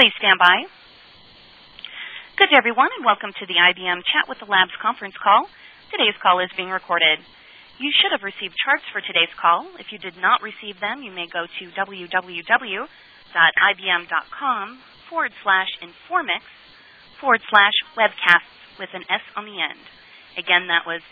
Please stand by. Good day, everyone, and welcome to the IBM Chat with the Labs conference call. Today's call is being recorded. You should have received charts for today's call. If you did not receive them, you may go to www.ibm.com/informix/webcasts with an S on the end. Again, that was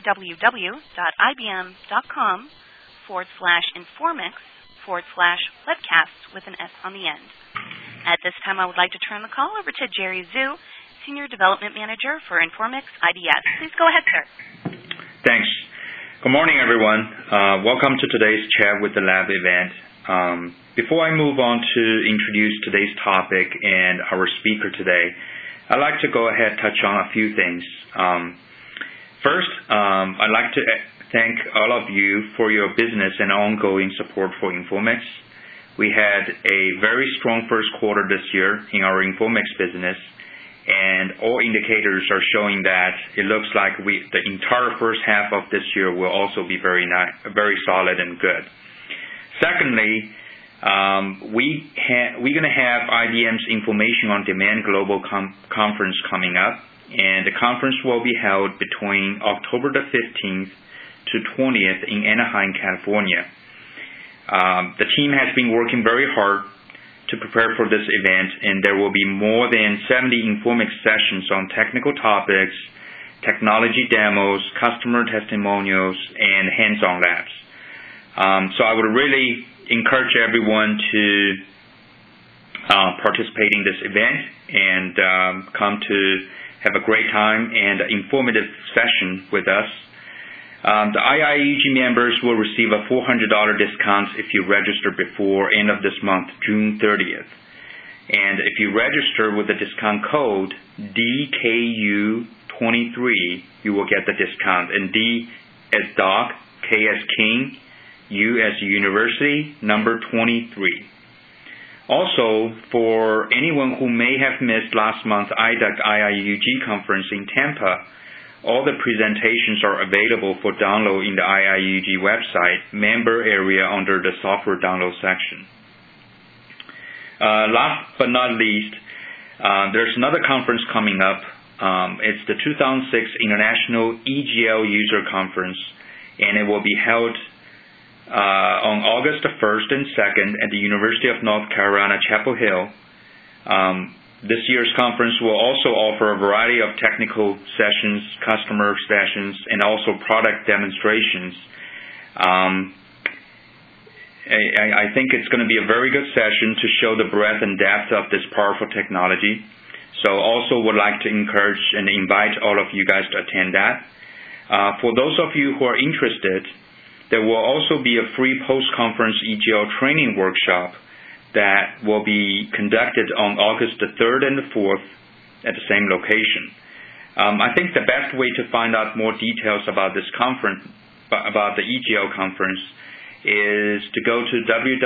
www.ibm.com/informix/webcasts with an S on the end. At this time, I would like to turn the call over to Jerry Zhu, Senior Development Manager for Informix IDS. Please go ahead, sir. Thanks. Good morning, everyone. Welcome to today's Chat with the Lab event. Before I move on to introduce today's topic and our speaker today, I'd like to go ahead and touch on a few things. First, I'd like to thank all of you for your business and ongoing support for Informix. We had a very strong first quarter this year in our Informix business, and all indicators are showing that it looks like the entire first half of this year will also be very solid and good. Secondly, we're going to have IBM's Information on Demand Global Conference coming up, and the conference will be held between October the 15th to 20th in Anaheim, California. The team has been working very hard to prepare for this event, and there will be more than 70 Informix sessions on technical topics, technology demos, customer testimonials, and hands-on labs. So I would really encourage everyone to participate in this event and come to have a great time and informative session with us. The IIEG members will receive a $400 discount if you register before end of this month, June 30th. And if you register with the discount code DKU23, you will get the discount. And D as dog, K as king, U as university, number 23. Also, for anyone who may have missed last month's IDUC IIUG conference in Tampa, all the presentations are available for download in the IIUG website, member area under the software download section. Last but not least, there's another conference coming up. It's the 2006 International EGL User Conference, and it will be held on August the 1st and 2nd at the University of North Carolina, Chapel Hill. This year's conference will also offer a variety of technical sessions, customer sessions, and also product demonstrations. I think it's going to be a very good session to show the breadth and depth of this powerful technology. So also would like to encourage and invite all of you guys to attend that. For those of you who are interested, there will also be a free post-conference EGL training workshop that will be conducted on August the 3rd and the 4th at the same location. I think the best way to find out more details about this conference, about the EGL conference, is to go to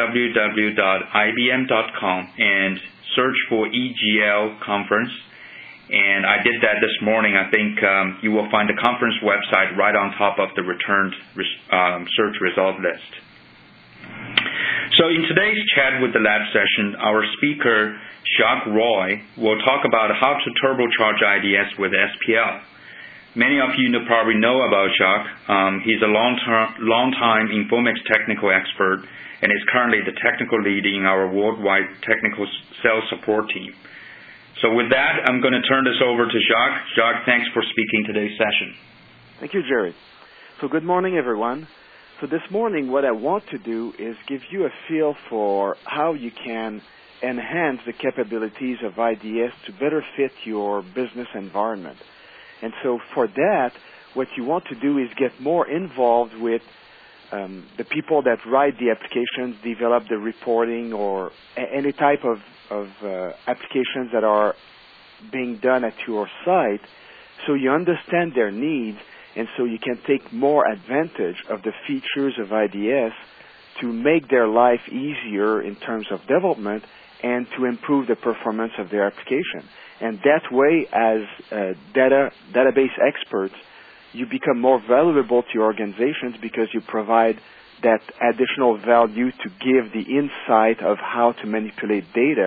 www.ibm.com and search for EGL conference. And I did that this morning. I think you will find the conference website right on top of the returned search result list. So in today's Chat with the Lab session, our speaker, Jacques Roy, will talk about how to turbocharge IDS with SPL. Many of you probably know about Jacques. He's a long-time Informix technical expert and is currently the technical lead in our worldwide technical sales support team. So with that, I'm going to turn this over to Jacques. Jacques, thanks for speaking today's session. Thank you, Jerry. So good morning, everyone. So this morning, what I want to do is give you a feel for how you can enhance the capabilities of IDS to better fit your business environment. And so for that, what you want to do is get more involved with the people that write the applications, develop the reporting, or any type of applications that are being done at your site, so you understand their needs, and so you can take more advantage of the features of IDS to make their life easier in terms of development and to improve the performance of their application. And that way, as database experts, you become more valuable to your organizations because you provide that additional value to give the insight of how to manipulate data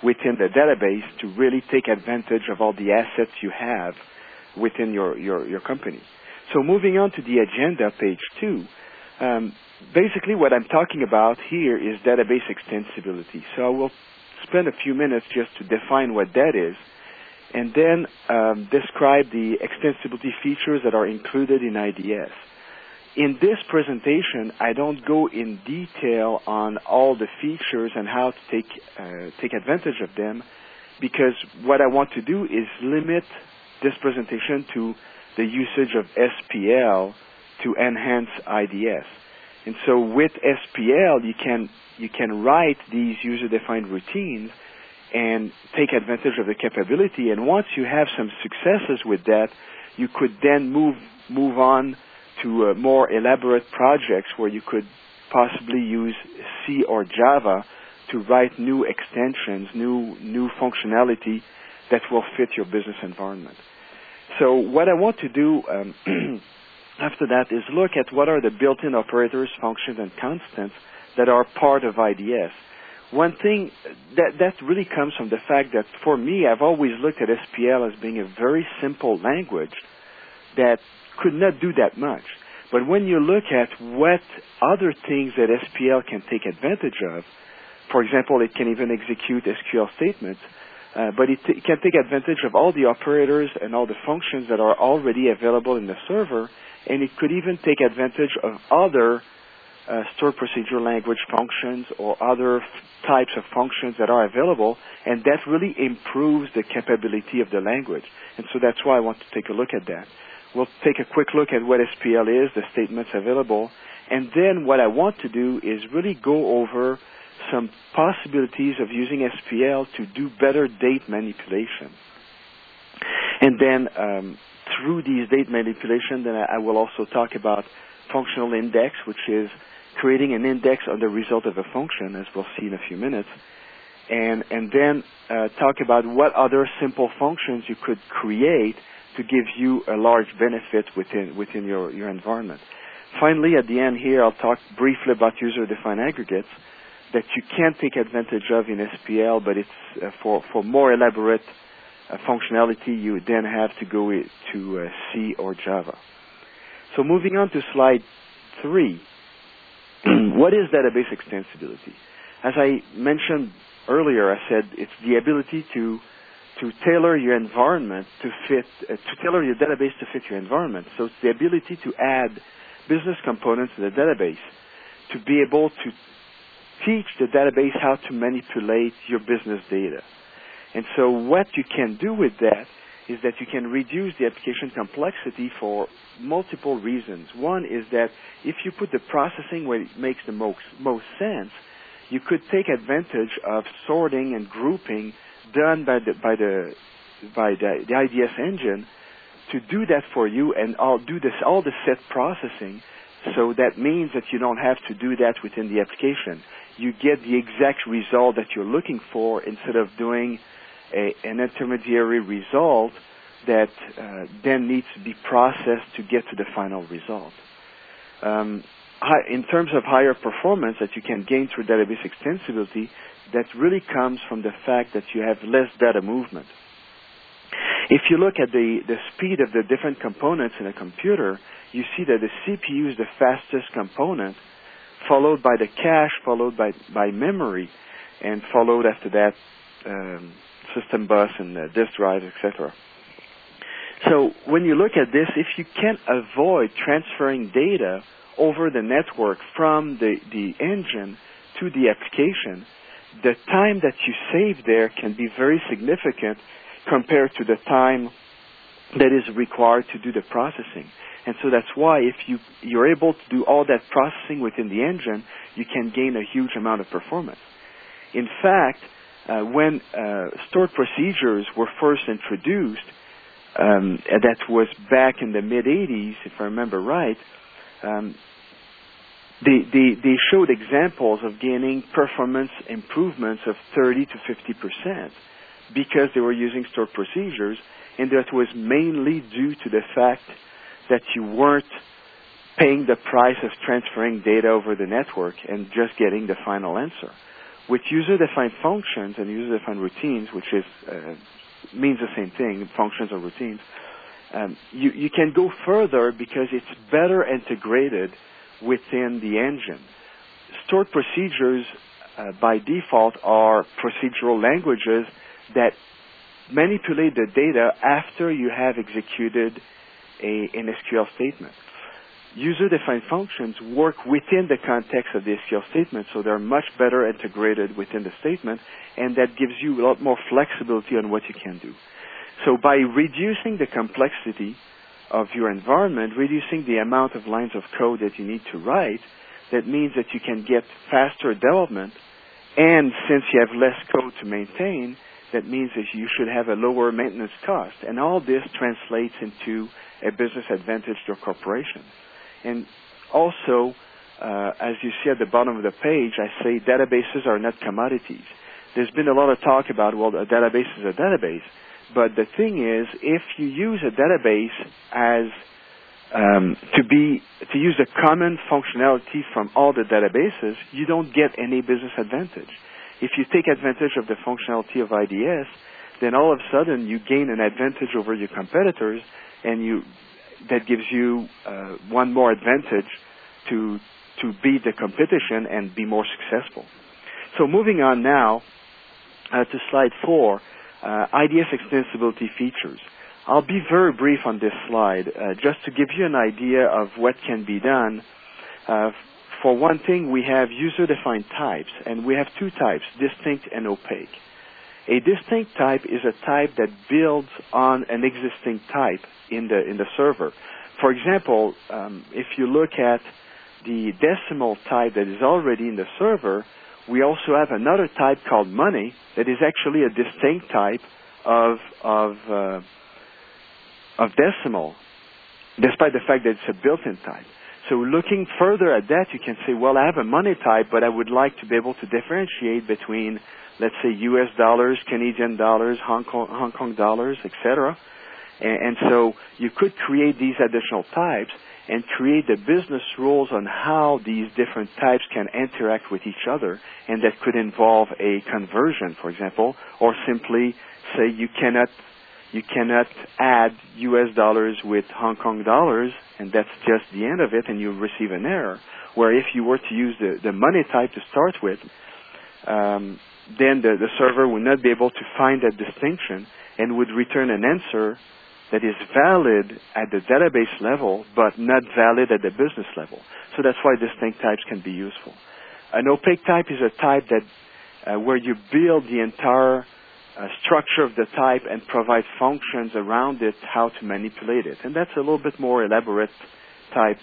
within the database to really take advantage of all the assets you have within your company. So moving on to the agenda, page 2, basically what I'm talking about here is database extensibility. So I will spend a few minutes just to define what that is, and then describe the extensibility features that are included in IDS. In this presentation, I don't go in detail on all the features and how to take advantage of them, because what I want to do is limit this presentation to the usage of SPL to enhance IDS. And so with SPL, you can write these user-defined routines and take advantage of the capability. And once you have some successes with that, you could then move on to more elaborate projects where you could possibly use C or Java to write new extensions, new functionality that will fit your business environment. So what I want to do after that is look at what are the built-in operators, functions, and constants that are part of IDS. One thing that really comes from the fact that for me, I've always looked at SPL as being a very simple language that could not do that much. But when you look at what other things that SPL can take advantage of, for example, it can even execute SQL statements, but it can take advantage of all the operators and all the functions that are already available in the server, and it could even take advantage of other stored procedure language functions or other types of functions that are available, and that really improves the capability of the language. And so that's why I want to take a look at that. We'll take a quick look at what SPL is, the statements available, and then what I want to do is really go over some possibilities of using SPL to do better date manipulation. And then through these date manipulation, then I will also talk about functional index, which is creating an index on the result of a function, as we'll see in a few minutes, and then talk about what other simple functions you could create to give you a large benefit within your environment. Finally, at the end here, I'll talk briefly about user-defined aggregates that you can take advantage of in SPL, but it's for more elaborate functionality, you then have to go to C or Java. So moving on to slide 3, what is database extensibility? As I mentioned earlier, I said it's the ability to tailor your environment to tailor your database to fit your environment. So it's the ability to add business components to the database, to be able to teach the database how to manipulate your business data. And so what you can do with that is that you can reduce the application complexity for multiple reasons. One is that if you put the processing where it makes the most sense, you could take advantage of sorting and grouping done by the IDS engine to do that for you, and all the set processing. So that means that you don't have to do that within the application. You get the exact result that you're looking for instead of doing an intermediary result that then needs to be processed to get to the final result. In terms of higher performance that you can gain through database extensibility, that really comes from the fact that you have less data movement. If you look at the speed of the different components in a computer, you see that the CPU is the fastest component, followed by the cache, followed by memory, and followed after that system bus and disk drive, etc. So when you look at this, if you can avoid transferring data over the network from the engine to the application, the time that you save there can be very significant compared to the time that is required to do the processing. And so that's why if you're able to do all that processing within the engine, you can gain a huge amount of performance. In fact, when stored procedures were first introduced, that was back in the mid-'80s, if I remember right, they showed examples of gaining performance improvements of 30 to 50% because they were using stored procedures, and that was mainly due to the fact that you weren't paying the price of transferring data over the network and just getting the final answer. with user-defined functions and user-defined routines, which is means the same thing, functions or routines, you can go further because it's better integrated within the engine. Stored procedures, by default, are procedural languages that manipulate the data after you have executed an SQL statement. User-defined functions work within the context of the SQL statement, so they're much better integrated within the statement, and that gives you a lot more flexibility on what you can do. So by reducing the complexity of your environment, reducing the amount of lines of code that you need to write, that means that you can get faster development, and since you have less code to maintain, that means that you should have a lower maintenance cost. And all this translates into a business advantage to your corporation. And also, as you see at the bottom of the page, I say databases are not commodities. There's been a lot of talk about, well, a database is a database. But the thing is, if you use a database as to use the common functionality from all the databases, you don't get any business advantage. If you take advantage of the functionality of IDS, then all of a sudden you gain an advantage over your competitors, and that gives you one more advantage to beat the competition and be more successful. So moving on now to slide 4, IDS extensibility features. I'll be very brief on this slide, just to give you an idea of what can be done. For one thing, we have user-defined types, and we have two types, distinct and opaque. A distinct type is a type that builds on an existing type in the server. For example, if you look at the decimal type that is already in the server, we also have another type called money that is actually a distinct type of decimal, despite the fact that it's a built-in type. So looking further at that, you can say, well, I have a money type, but I would like to be able to differentiate between, let's say, U.S. dollars, Canadian dollars, Hong Kong dollars, etc. And so you could create these additional types and create the business rules on how these different types can interact with each other, and that could involve a conversion, for example, or simply say you cannot add U.S. dollars with Hong Kong dollars, and that's just the end of it, and you'll receive an error. Where if you were to use the money type to start with, then the server would not be able to find that distinction and would return an answer that is valid at the database level, but not valid at the business level. So that's why distinct types can be useful. An opaque type is a type that where you build the entire structure of the type and provide functions around it, how to manipulate it. And that's a little bit more elaborate type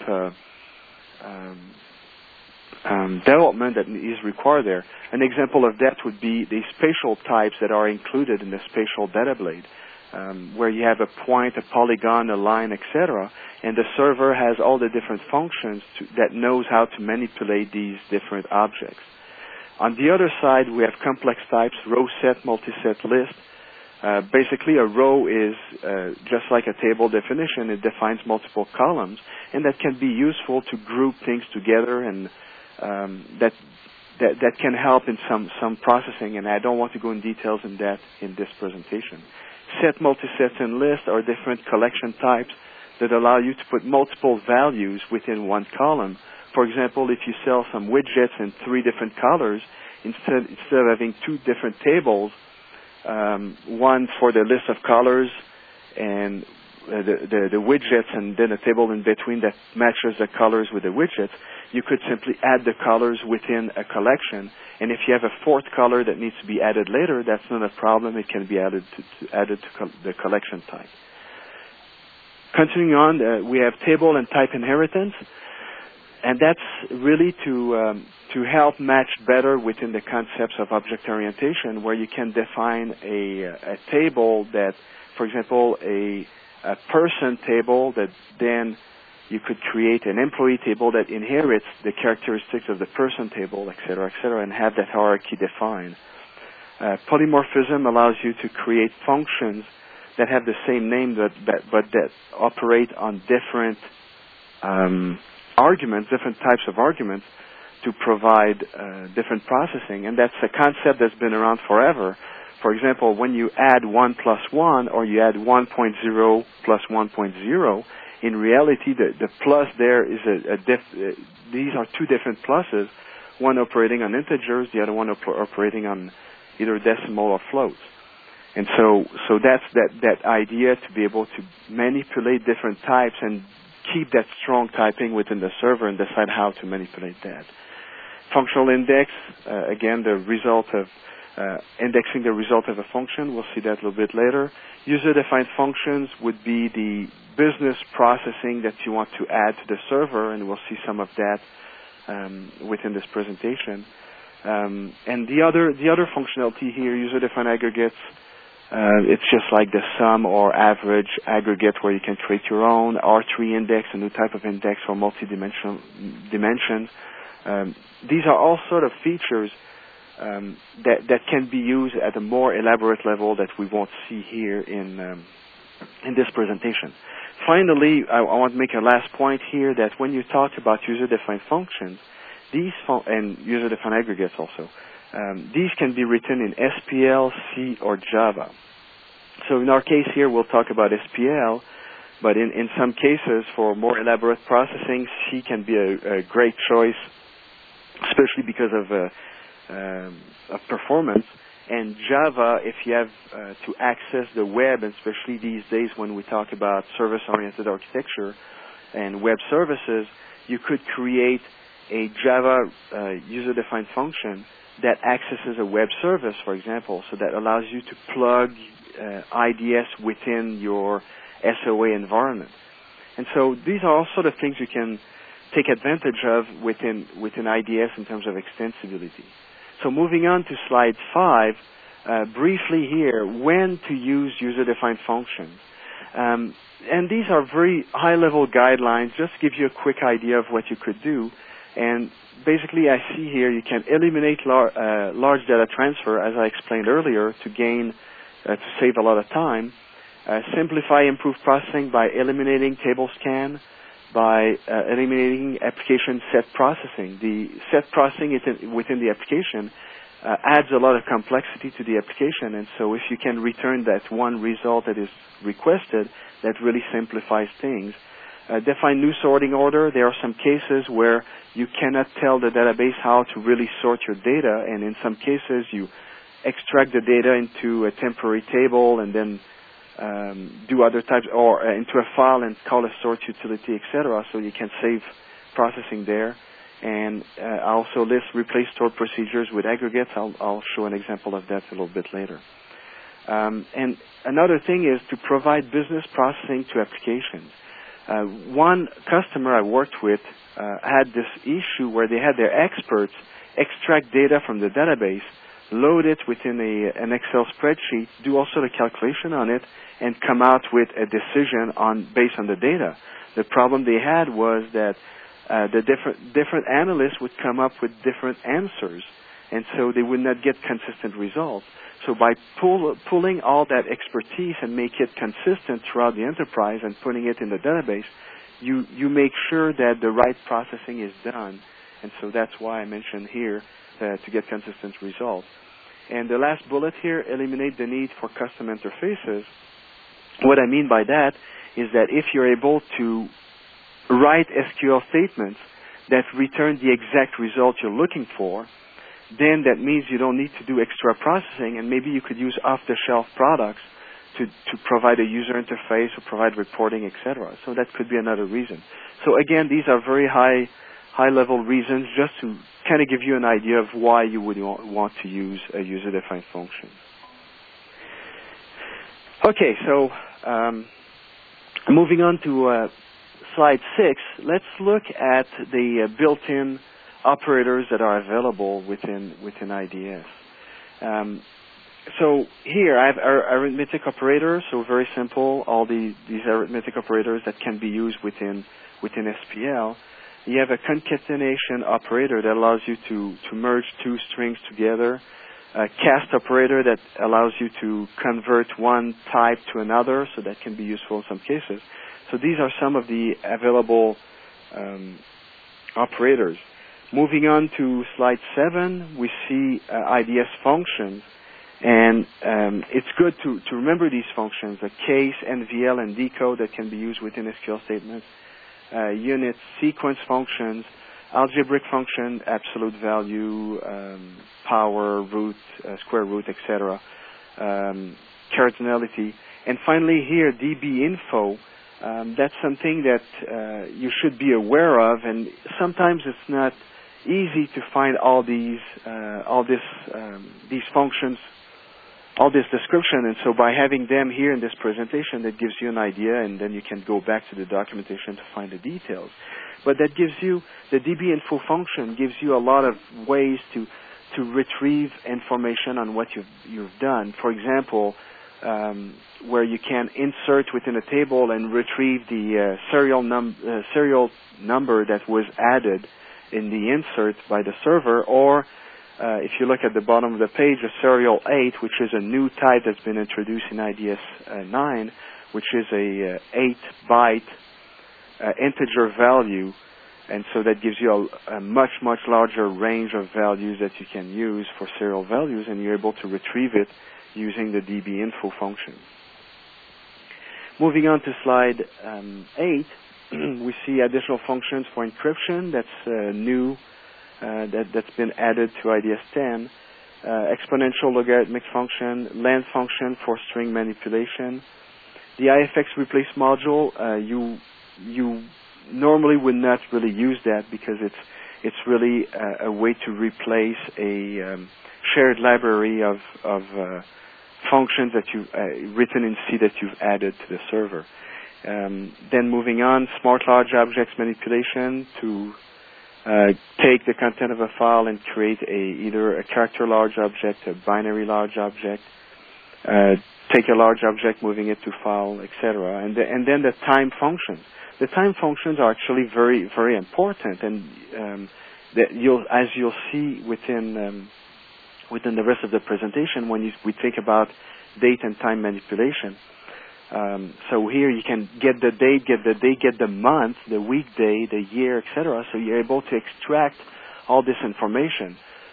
development that is required there. An example of that would be the spatial types that are included in the spatial data blade, where you have a point, a polygon, a line, etc., and the server has all the different functions that knows how to manipulate these different objects. On the other side, we have complex types, row set, multi-set list. Basically, a row is just like a table definition. It defines multiple columns, and that can be useful to group things together, and that can help in some processing, and I don't want to go in details in that in this presentation. Set, multi-sets, and list are different collection types that allow you to put multiple values within one column. For example, if you sell some widgets in 3 different colors, instead of having 2 different tables, one for the list of colors and the widgets, and then a table in between that matches the colors with the widgets, you could simply add the colors within a collection. And if you have a 4th color that needs to be added later, that's not a problem. It can be added to the collection type. Continuing on, we have table and type inheritance. And that's really to help match better within the concepts of object orientation, where you can define a table that, for example, a person table that then you could create an employee table that inherits the characteristics of the person table, et cetera, and have that hierarchy defined. Polymorphism allows you to create functions that have the same name but that operate on different arguments, different types of arguments. to provide different processing, and that's a concept that's been around forever. For example, when you add 1 plus 1 or you add 1.0 plus 1.0, in reality the plus there is these are two different pluses, one operating on integers, the other one operating on either decimal or floats. And so that's that idea to be able to manipulate different types and keep that strong typing within the server and decide how to manipulate that. Functional index, again, the result of indexing the result of a function. We'll see that a little bit later. User-defined functions would be the business processing that you want to add to the server, and we'll see some of that within this presentation. And the other functionality here, user-defined aggregates, it's just like the sum or average aggregate where you can create your own R3 index, a new type of index for multi-dimensions. These are all sort of features that can be used at a more elaborate level that we won't see here in this presentation. Finally, I want to make a last point here that when you talk about user-defined functions, and user-defined aggregates also, these can be written in SPL, C, or Java. So in our case here, we'll talk about SPL, but in some cases, for more elaborate processing, C can be a great choice, especially because of performance. And Java, if you have to access the web, and especially these days when we talk about service-oriented architecture and web services, you could create a Java user-defined function that accesses a web service, for example, so that allows you to plug IDS within your SOA environment. And so these are all sort of things you can take advantage of within IDS in terms of extensibility. So moving on to slide 5, briefly here, when to use user-defined functions. And these are very high-level guidelines, just to give you a quick idea of what you could do. And basically, I see here you can eliminate large data transfer, as I explained earlier, to save a lot of time. Simplify improved processing by eliminating table scan, by eliminating application set processing. The set processing within the application adds a lot of complexity to the application, and so if you can return that one result that is requested, that really simplifies things. Define new sorting order. There are some cases where you cannot tell the database how to really sort your data, and in some cases you extract the data into a temporary table and then do other types, or into a file and call a sort utility, etc. So you can save processing there. And I also list replace stored procedures with aggregates. I'll show an example of that a little bit later. And another thing is to provide business processing to applications. One customer I worked with had this issue where they had their experts extract data from the database, load it within an Excel spreadsheet, do all sort of calculation on it, and come out with a decision based on the data. The problem they had was that the different analysts would come up with different answers, and so they would not get consistent results. So by pulling all that expertise and make it consistent throughout the enterprise and putting it in the database, you make sure that the right processing is done. And so that's why I mentioned here to get consistent results. And the last bullet here, eliminate the need for custom interfaces. What I mean by that is that if you're able to write SQL statements that return the exact result you're looking for, then that means you don't need to do extra processing, and maybe you could use off-the-shelf products to provide a user interface or provide reporting, etc. So that could be another reason. So again, these are very high-level reasons just to kind of give you an idea of why you would want to use a user-defined function. Okay, so moving on to slide 6, let's look at the built-in operators that are available within IDS. So here I have arithmetic operators, so very simple, all these arithmetic operators that can be used within SPL. You have a concatenation operator that allows you to merge two strings together, a cast operator that allows you to convert one type to another, so that can be useful in some cases. So these are some of the available operators. Moving on to slide 7, we see IDS functions. And it's good to remember these functions, the case, NVL, and decode that can be used within SQL statements, unit, sequence functions, algebraic function, absolute value, power, root, square root, etc., cardinality. And finally here, DB info. That's something that you should be aware of, and sometimes it's not easy to find all these functions, all this description, and so by having them here in this presentation, that gives you an idea, and then you can go back to the documentation to find the details. But that gives you, the DB info function gives you a lot of ways to retrieve information on what you've done. For example, where you can insert within a table and retrieve the serial number that was added in the insert by the server, or if you look at the bottom of the page, a serial 8, which is a new type that's been introduced in IDS 9, which is a 8-byte integer value, and so that gives you a much, much larger range of values that you can use for serial values, and you're able to retrieve it using the DB info function. Moving on to slide 8, we see additional functions for encryption. That's new. That's been added to IDS 10. Exponential logarithmic function, length function for string manipulation. The IFX replace module, you normally would not really use that because it's really a way to replace a shared library of functions that you've written in C that you've added to the server. Then moving on, smart large objects manipulation to take the content of a file and create either a character large object, a binary large object, take a large object, moving it to file, etc. And then the time functions. The time functions are actually very, very important, and as you'll see within the rest of the presentation when we think about date and time manipulation. So here you can get the date, get the month, the weekday, the year, etc. So you're able to extract all this information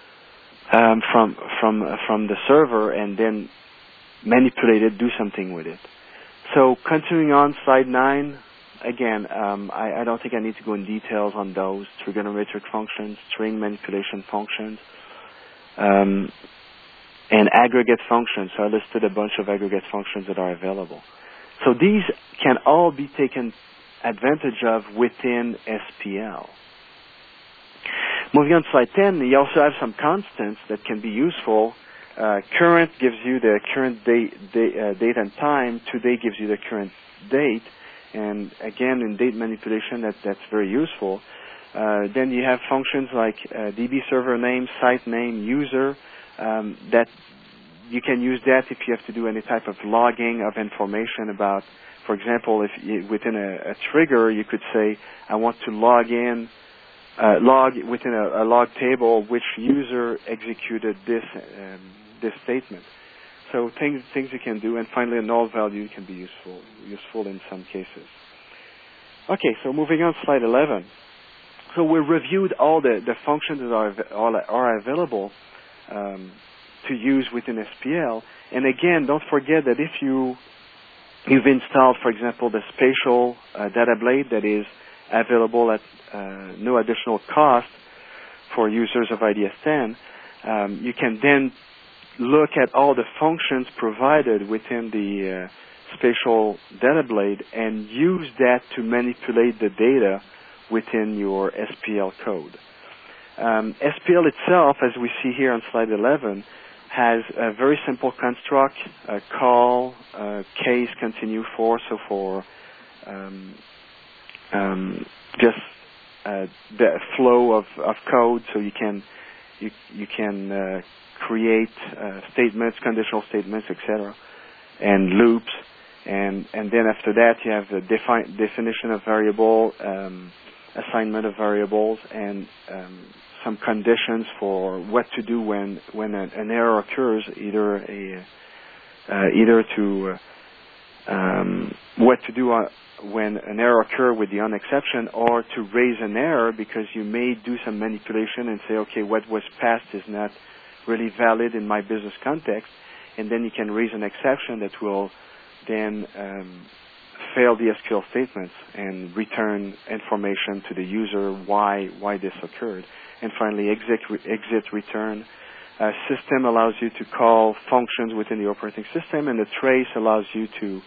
from the server and then manipulate it, do something with it. So continuing on, slide 9. Again, I don't think I need to go in details on those trigonometric functions, string manipulation functions, and aggregate functions. So I listed a bunch of aggregate functions that are available. So these can all be taken advantage of within SPL. Moving on to slide 10, you also have some constants that can be useful. Current gives you the current date and time. Today gives you the current date. And again, in date manipulation, that's very useful. Then you have functions like DB server name, site name, user, that you can use that if you have to do any type of logging of information about, for example, if within a trigger, you could say, I want to log within a log table which user executed this statement. So things you can do, and finally a null value can be useful in some cases. Okay, so moving on to slide 11. So we reviewed all the functions that are available to use within SPL. And again, don't forget that if you've installed, for example, the spatial data blade that is available at no additional cost for users of IDS 10, you can then look at all the functions provided within the spatial data blade and use that to manipulate the data within your SPL code. SPL itself, as we see here on slide 11, has a very simple construct, call, case, continue for, so for just the flow of code, so you can create statements, conditional statements, etc., and loops, and then after that you have the definition of variable, assignment of variables, and some conditions for what to do when an error occurs, either to what to do when an error occurs with the on exception, or to raise an error because you may do some manipulation and say, okay, what was passed is not really valid in my business context, and then you can raise an exception that will then fail the SQL statements and return information to the user why this occurred. And finally, exit return. System allows you to call functions within the operating system, and the trace allows you to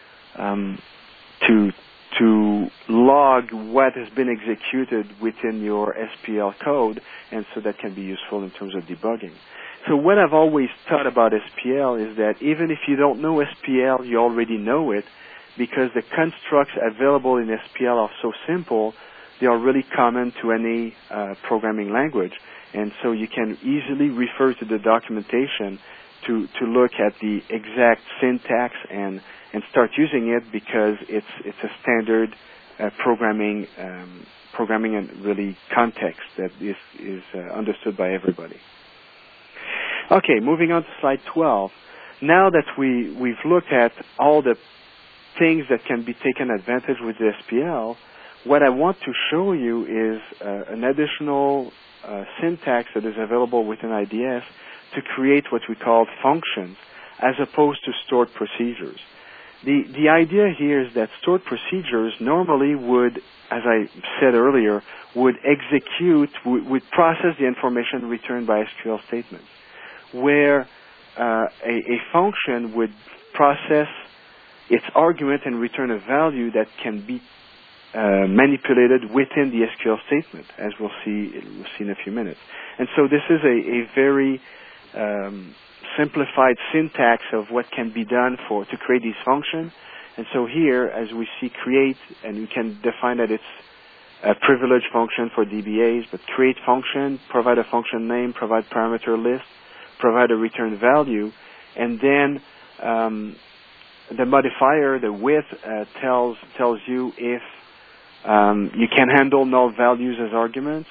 log what has been executed within your SPL code, and so that can be useful in terms of debugging. So what I've always thought about SPL is that even if you don't know SPL, you already know it, because the constructs available in SPL are so simple, they are really common to any programming language. And so you can easily refer to the documentation to look at the exact syntax and start using it, because it's a standard programming and really context that is understood by everybody. Okay, moving on to slide 12. Now that we've looked at all the things that can be taken advantage with the SPL, what I want to show you is an additional syntax that is available within IDS to create what we call functions as opposed to stored procedures. The idea here is that stored procedures normally would, as I said earlier, would process the information returned by SQL statements, where a function would process its argument and return a value that can be manipulated within the SQL statement, as we'll see in a few minutes. And so this is a very simplified syntax of what can be done to create these functions. And so here, as we see create, and we can define that it's a privileged function for DBAs, but create function, provide a function name, provide parameter list, provide a return value, and then the modifier, the width, tells you if you can handle null values as arguments,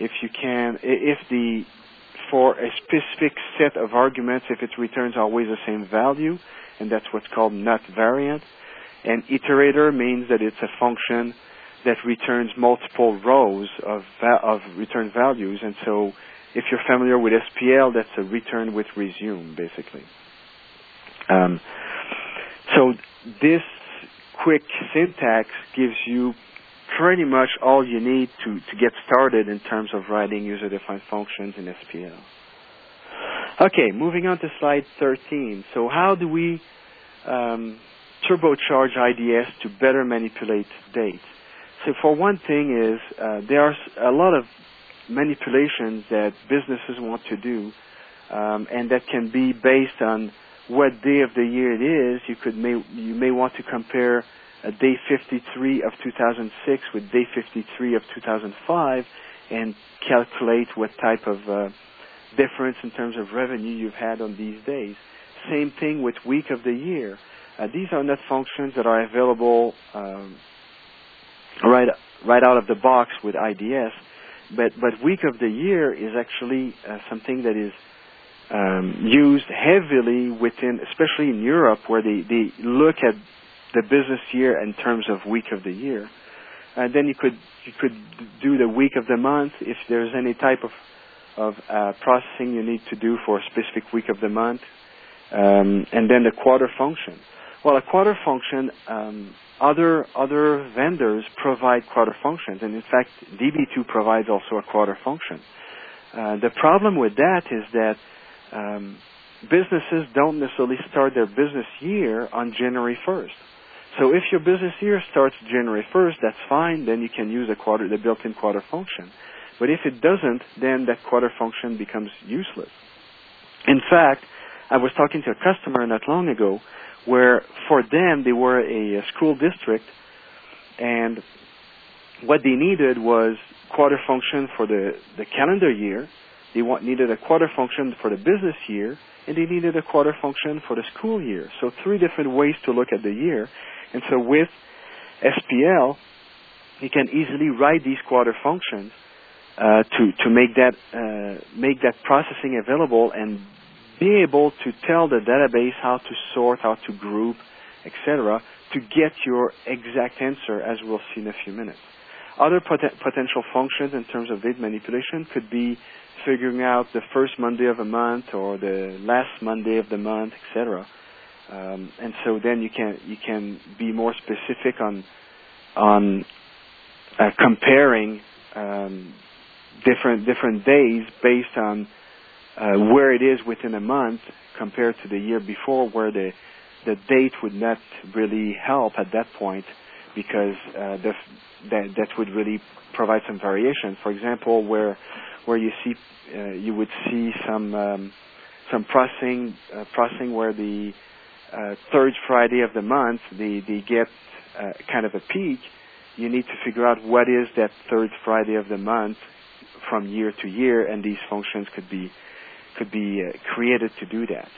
for a specific set of arguments, if it returns always the same value, and that's what's called not variant. And iterator means that it's a function that returns multiple rows of return values, and so if you're familiar with SPL, that's a return with resume, basically. So this quick syntax gives you pretty much all you need to get started in terms of writing user-defined functions in SPL. Okay, moving on to slide 13. So how do we turbocharge IDS to better manipulate dates? So for one thing is there are a lot of manipulations that businesses want to do, and that can be based on what day of the year it is. You may want to compare day 53 of 2006 with day 53 of 2005 and calculate what type of difference in terms of revenue you've had on these days. Same thing with week of the year. These are not functions that are available right out of the box with IDS, but week of the year is actually something that is used heavily within, especially in Europe, where they look at the business year in terms of week of the year. And then you could do the week of the month if there's any type of processing you need to do for a specific week of the month, and then the quarter function. Well, a quarter function, other vendors provide quarter functions, and in fact, DB2 provides also a quarter function. The problem with that is that businesses don't necessarily start their business year on January 1st. So if your business year starts January 1st, that's fine. Then you can use the built-in quarter function. But if it doesn't, then that quarter function becomes useless. In fact, I was talking to a customer not long ago where for them, they were a school district, and what they needed was quarter function for the calendar year. They needed a quarter function for the business year, and they needed a quarter function for the school year. So 3 different ways to look at the year. And so with SPL, you can easily write these quarter functions to make that processing available and be able to tell the database how to sort, how to group, etc., to get your exact answer, as we'll see in a few minutes. Other potential functions in terms of date manipulation could be figuring out the first Monday of a month or the last Monday of the month, etc. And so then you can be more specific on comparing different days based on where it is within a month compared to the year before, where the date would not really help at that point, because that would really provide some variation. For example, where you would see some processing where the third Friday of the month they get kind of a peak. You need to figure out what is that third Friday of the month from year to year, and these functions could be created to do that.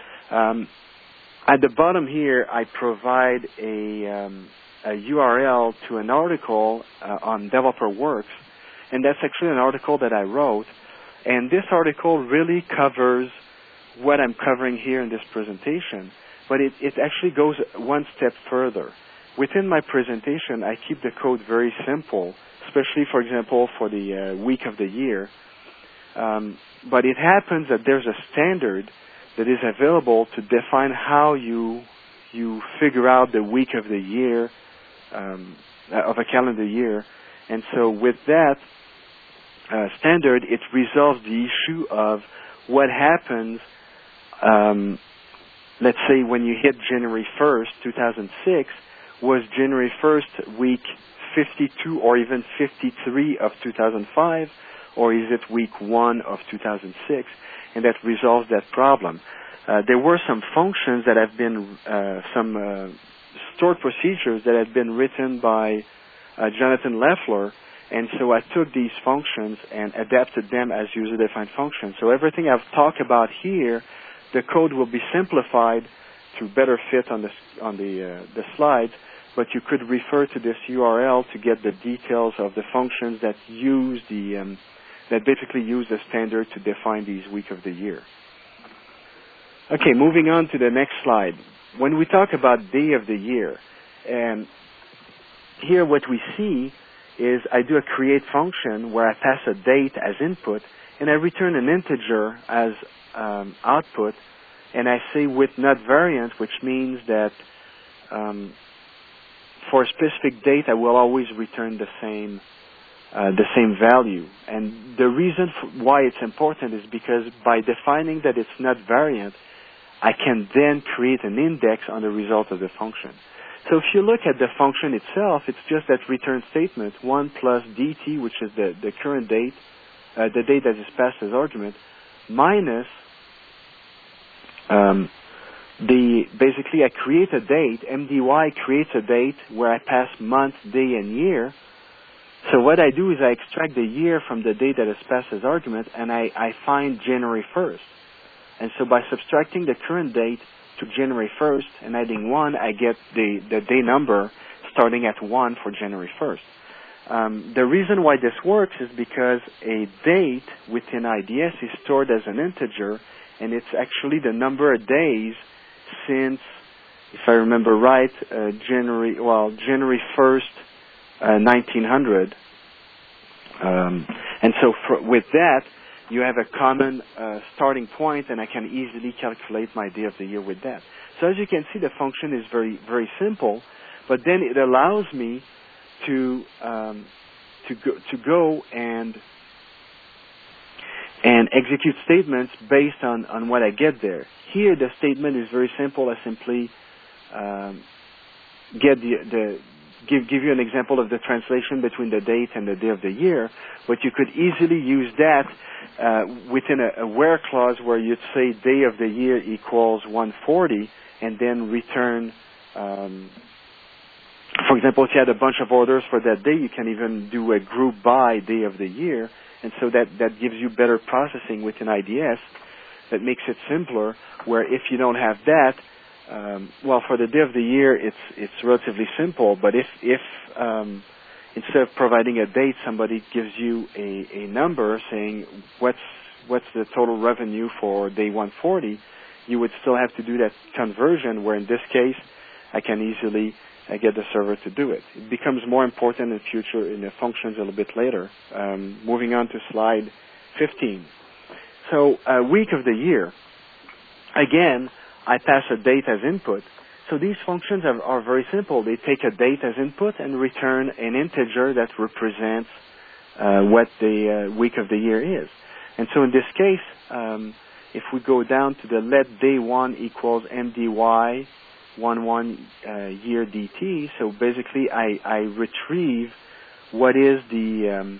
At the bottom here, I provide a URL to an article on Developer Works, and that's actually an article that I wrote. And this article really covers what I'm covering here in this presentation, but it actually goes one step further. Within my presentation, I keep the code very simple, especially, for example, for the week of the year. But it happens that there's a standard that is available to define how you figure out the week of the year, of a calendar year. And so with that standard, it resolves the issue of what happens, let's say when you hit January 1st, 2006, was January 1st week 52 or even 53 of 2005, or is it week 1 of 2006? And that resolves that problem. There were some functions that have been, some stored procedures that had been written by Jonathan Leffler, and so I took these functions and adapted them as user-defined functions. So everything I've talked about here, the code will be simplified to better fit on the slides, but you could refer to this URL to get the details of the functions that use that basically use the standard to define these week of the year. Okay, moving on to the next slide. When we talk about day of the year, and here what we see is I do a create function where I pass a date as input, and I return an integer as output, and I say with not variant, which means that for a specific date I will always return the same value. And the reason why it's important is because by defining that it's not variant, I can then create an index on the result of the function. So if you look at the function itself, it's just that return statement, 1 plus dt, which is the current date, the date that is passed as argument, minus basically I create a date, MDY creates a date where I pass month, day, and year. So what I do is I extract the year from the date that is passed as argument, and I find January 1st. And so by subtracting the current date to January 1st and adding 1, I get the day number starting at 1 for January 1st. The reason why this works is because a date within IDS is stored as an integer, and it's actually the number of days since, if I remember right, January 1st, 1900. And so with that, you have a common starting point, and I can easily calculate my day of the year with that. So as you can see, the function is very, very simple, but then it allows me to go and execute statements based on what I get there. Here, the statement is very simple. I simply give you an example of the translation between the date and the day of the year, but you could easily use that within a where clause where you'd say day of the year equals 140, and then return, for example, if you had a bunch of orders for that day, you can even do a group by day of the year, and so that gives you better processing within IDS. That makes it simpler, where if you don't have that, for the day of the year, it's relatively simple. But if instead of providing a date, somebody gives you a number saying what's the total revenue for day 140, you would still have to do that conversion. Where in this case, I can easily get the server to do it. It becomes more important in the future in the functions a little bit later. Moving on to slide 15. So week of the year. Again, I pass a date as input. So these functions are very simple. They take a date as input and return an integer that represents what the week of the year is. And so in this case, if we go down to the let day 1 equals mdy 11 year dt, so basically I retrieve what is the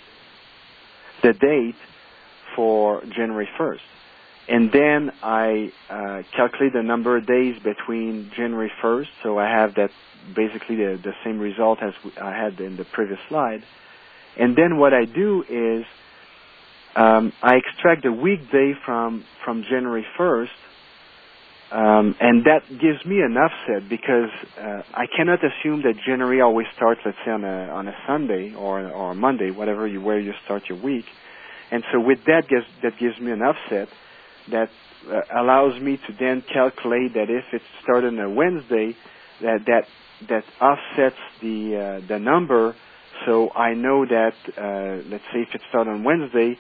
date for January 1st. And then I calculate the number of days between January 1st, so I have that basically the same result as I had in the previous slide. And then what I do is I extract the weekday from January 1st, and that gives me an offset because I cannot assume that January always starts, let's say, on a Sunday or a Monday, whatever where you start your week. And so with that gives me an offset that allows me to then calculate that if it started on a Wednesday, that offsets the number. So I know that let's say if it started on Wednesday,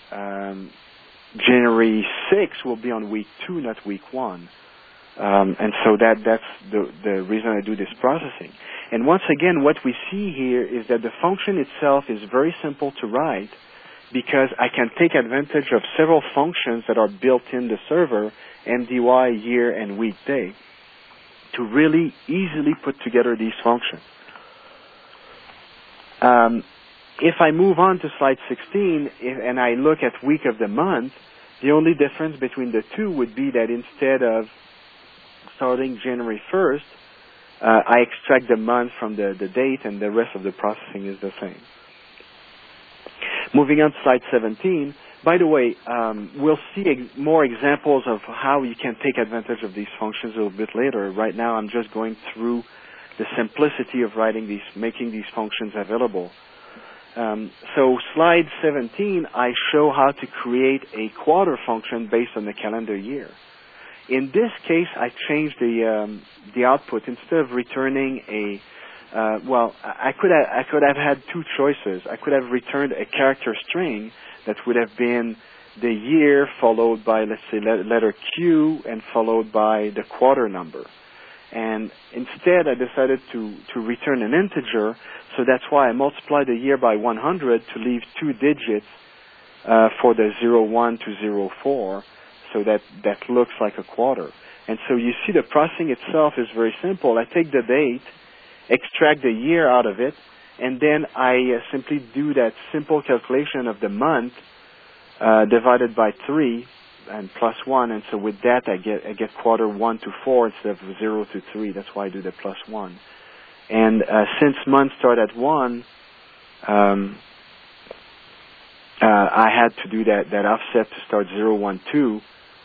January 6th will be on week 2, not week 1. And so that's the reason I do this processing. And once again, what we see here is that the function itself is very simple to write because I can take advantage of several functions that are built in the server, MDY, year, and weekday, to really easily put together these functions. If I move on to slide 16 and I look at week of the month, the only difference between the two would be that instead of starting January 1st, I extract the month from the date, and the rest of the processing is the same. Moving on to slide 17. By the way, we'll see more examples of how you can take advantage of these functions a little bit later. Right now, I'm just going through the simplicity of making these functions available. So slide 17, I show how to create a quarter function based on the calendar year. In this case, I changed the output. Instead of returning I could have had two choices. I could have returned a character string that would have been the year followed by, let's say, letter Q and followed by the quarter number. And instead, I decided to return an integer, so that's why I multiplied the year by 100 to leave 2 digits for the 01 to 04, so that looks like a quarter. And so you see the processing itself is very simple. I take the date, extract the year out of it, and then I simply do that simple calculation of the month divided by 3 and plus 1, and so with that I get quarter 1 to 4 instead of 0 to 3. That's why I do the plus 1. And since months start at 1, I had to do that offset to start 0, 1, 2,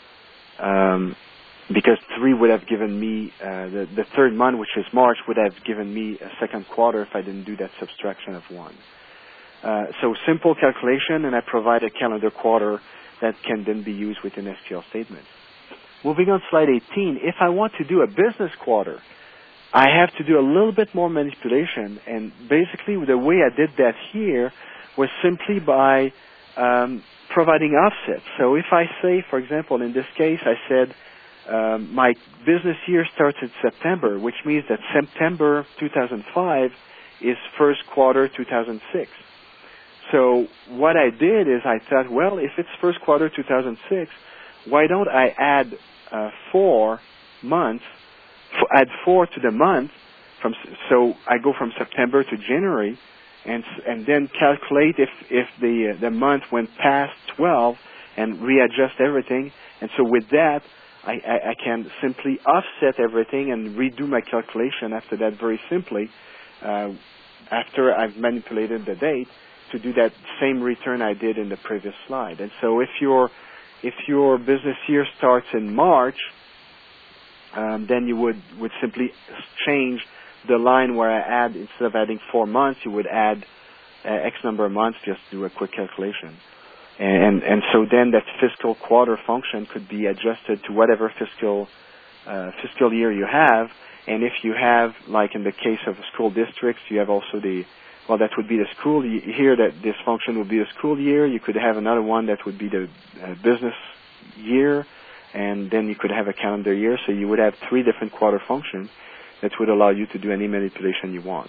because 3 would have given me the third month, which is March, would have given me a second quarter if I didn't do that subtraction of 1. So simple calculation, and I provide a calendar quarter that can then be used within SQL statements. Moving on to slide 18, if I want to do a business quarter, I have to do a little bit more manipulation, and basically the way I did that here was simply by providing offsets. So if I say, for example, in this case, I said my business year starts in September, which means that September 2005 is first quarter 2006. So what I did is I thought, well, if it's first quarter 2006, why don't I add 4 months, add 4 to the month, so I go from September to January, and then calculate if the month went past 12 and readjust everything. And so with that, I can simply offset everything and redo my calculation after that very simply, after I've manipulated the date, to do that same return I did in the previous slide. And so if your business year starts in March, then you would simply change the line where I add, instead of adding 4 months, you would add X number of months, just do a quick calculation. And so then that fiscal quarter function could be adjusted to whatever fiscal year you have, And if you have, like in the case of school districts, you have also that would be the school here, that this function would be the school year. You could have another one that would be the business year, and then you could have a calendar year. So you would have 3 different quarter functions that would allow you to do any manipulation you want.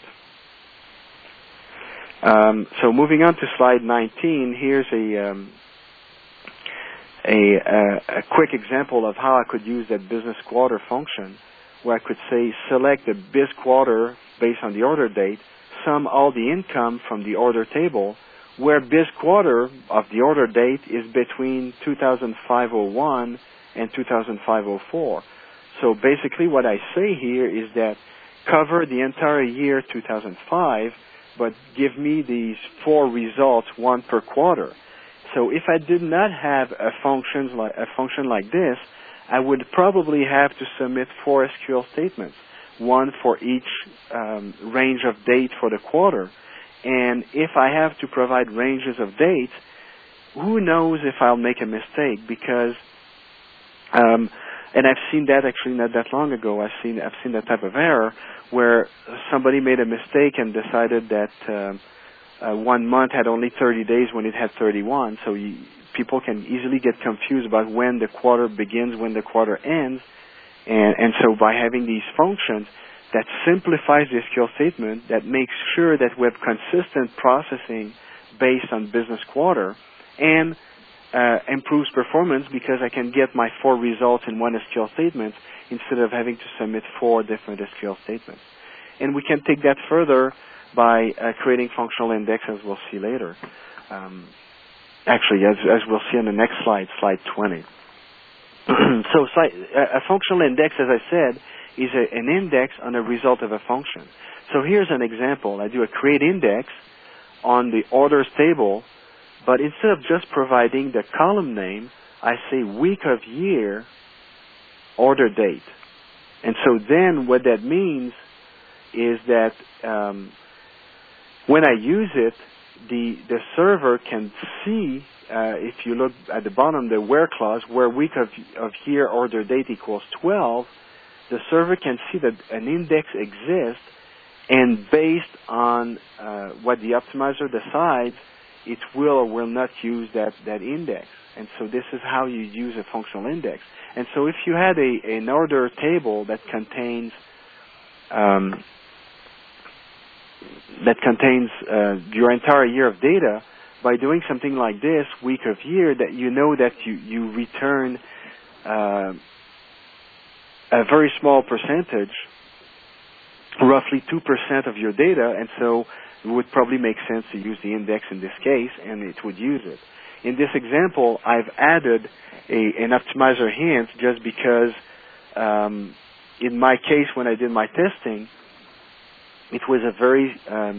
So moving on to slide 19, here's a quick example of how I could use that business quarter function, where I could say select the biz quarter based on the order date, sum all the income from the order table, where biz quarter of the order date is between 2005-01 and 2005-04. So basically what I say here is that cover the entire year 2005, but give me these 4 results, 1 per quarter. So if I did not have a function like this, I would probably have to submit 4 SQL statements, 1 for each range of date for the quarter. And if I have to provide ranges of dates, who knows if I'll make a mistake, because and I've seen that actually not that long ago. I've seen that type of error where somebody made a mistake and decided that 1 month had only 30 days when it had 31. So people can easily get confused about when the quarter begins, when the quarter ends. And so by having these functions, that simplifies the SQL statement, that makes sure that we have consistent processing based on business quarter, and improves performance because I can get my 4 results in one SQL statement instead of having to submit 4 different SQL statements. And we can take that further by creating functional index, as we'll see later. Actually, as we'll see on the next slide, slide 20. So a functional index, as I said, is an index on a result of a function. So here's an example. I do a create index on the orders table, but instead of just providing the column name, I say week of year, order date. And so then what that means is that when I use it, the server can see, if you look at the bottom, the where clause, where week of year order date equals 12, the server can see that an index exists, and based on what the optimizer decides, it will or will not use that index. And so this is how you use a functional index. And so if you had an order table that contains your entire year of data, by doing something like this, week of year, that you know that you return a very small percentage, roughly 2% of your data, and so it would probably make sense to use the index in this case, and it would use it. In this example, I've added an optimizer hint just because in my case, when I did my testing, it was a very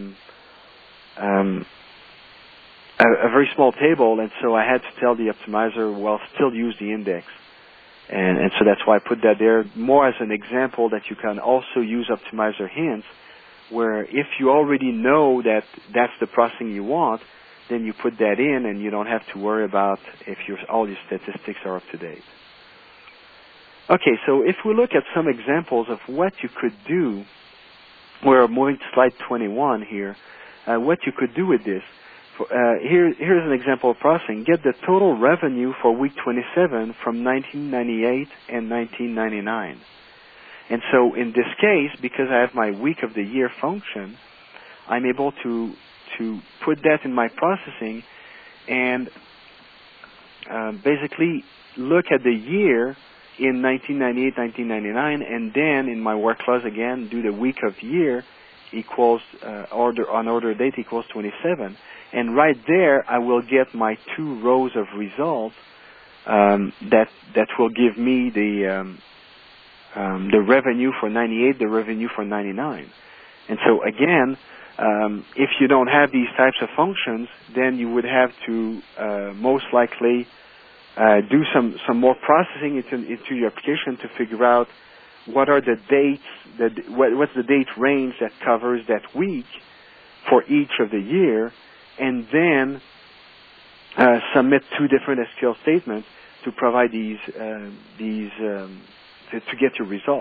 small table, and so I had to tell the optimizer, well, still use the index. And so that's why I put that there, more as an example that you can also use optimizer hints, where if you already know that that's the processing you want, then you put that in and you don't have to worry about if all your statistics are up to date. Okay, so if we look at some examples of what you could do, we're moving to slide 21 here, what you could do with this. Here's an example of processing. Get the total revenue for week 27 from 1998 and 1999. And so in this case, because I have my week of the year function, I'm able to put that in my processing and basically look at the year in 1998, 1999, and then in my work clause again, do the week of year equals order date equals 27. And right there, I will get my 2 rows of results that will give me the revenue for 98, the revenue for 99. And so again, if you don't have these types of functions, then you would have to most likely do some more processing into your application to figure out what are the dates, what's the date range that covers that week for each of the year, and then submit 2 different SQL statements to provide these to get your result.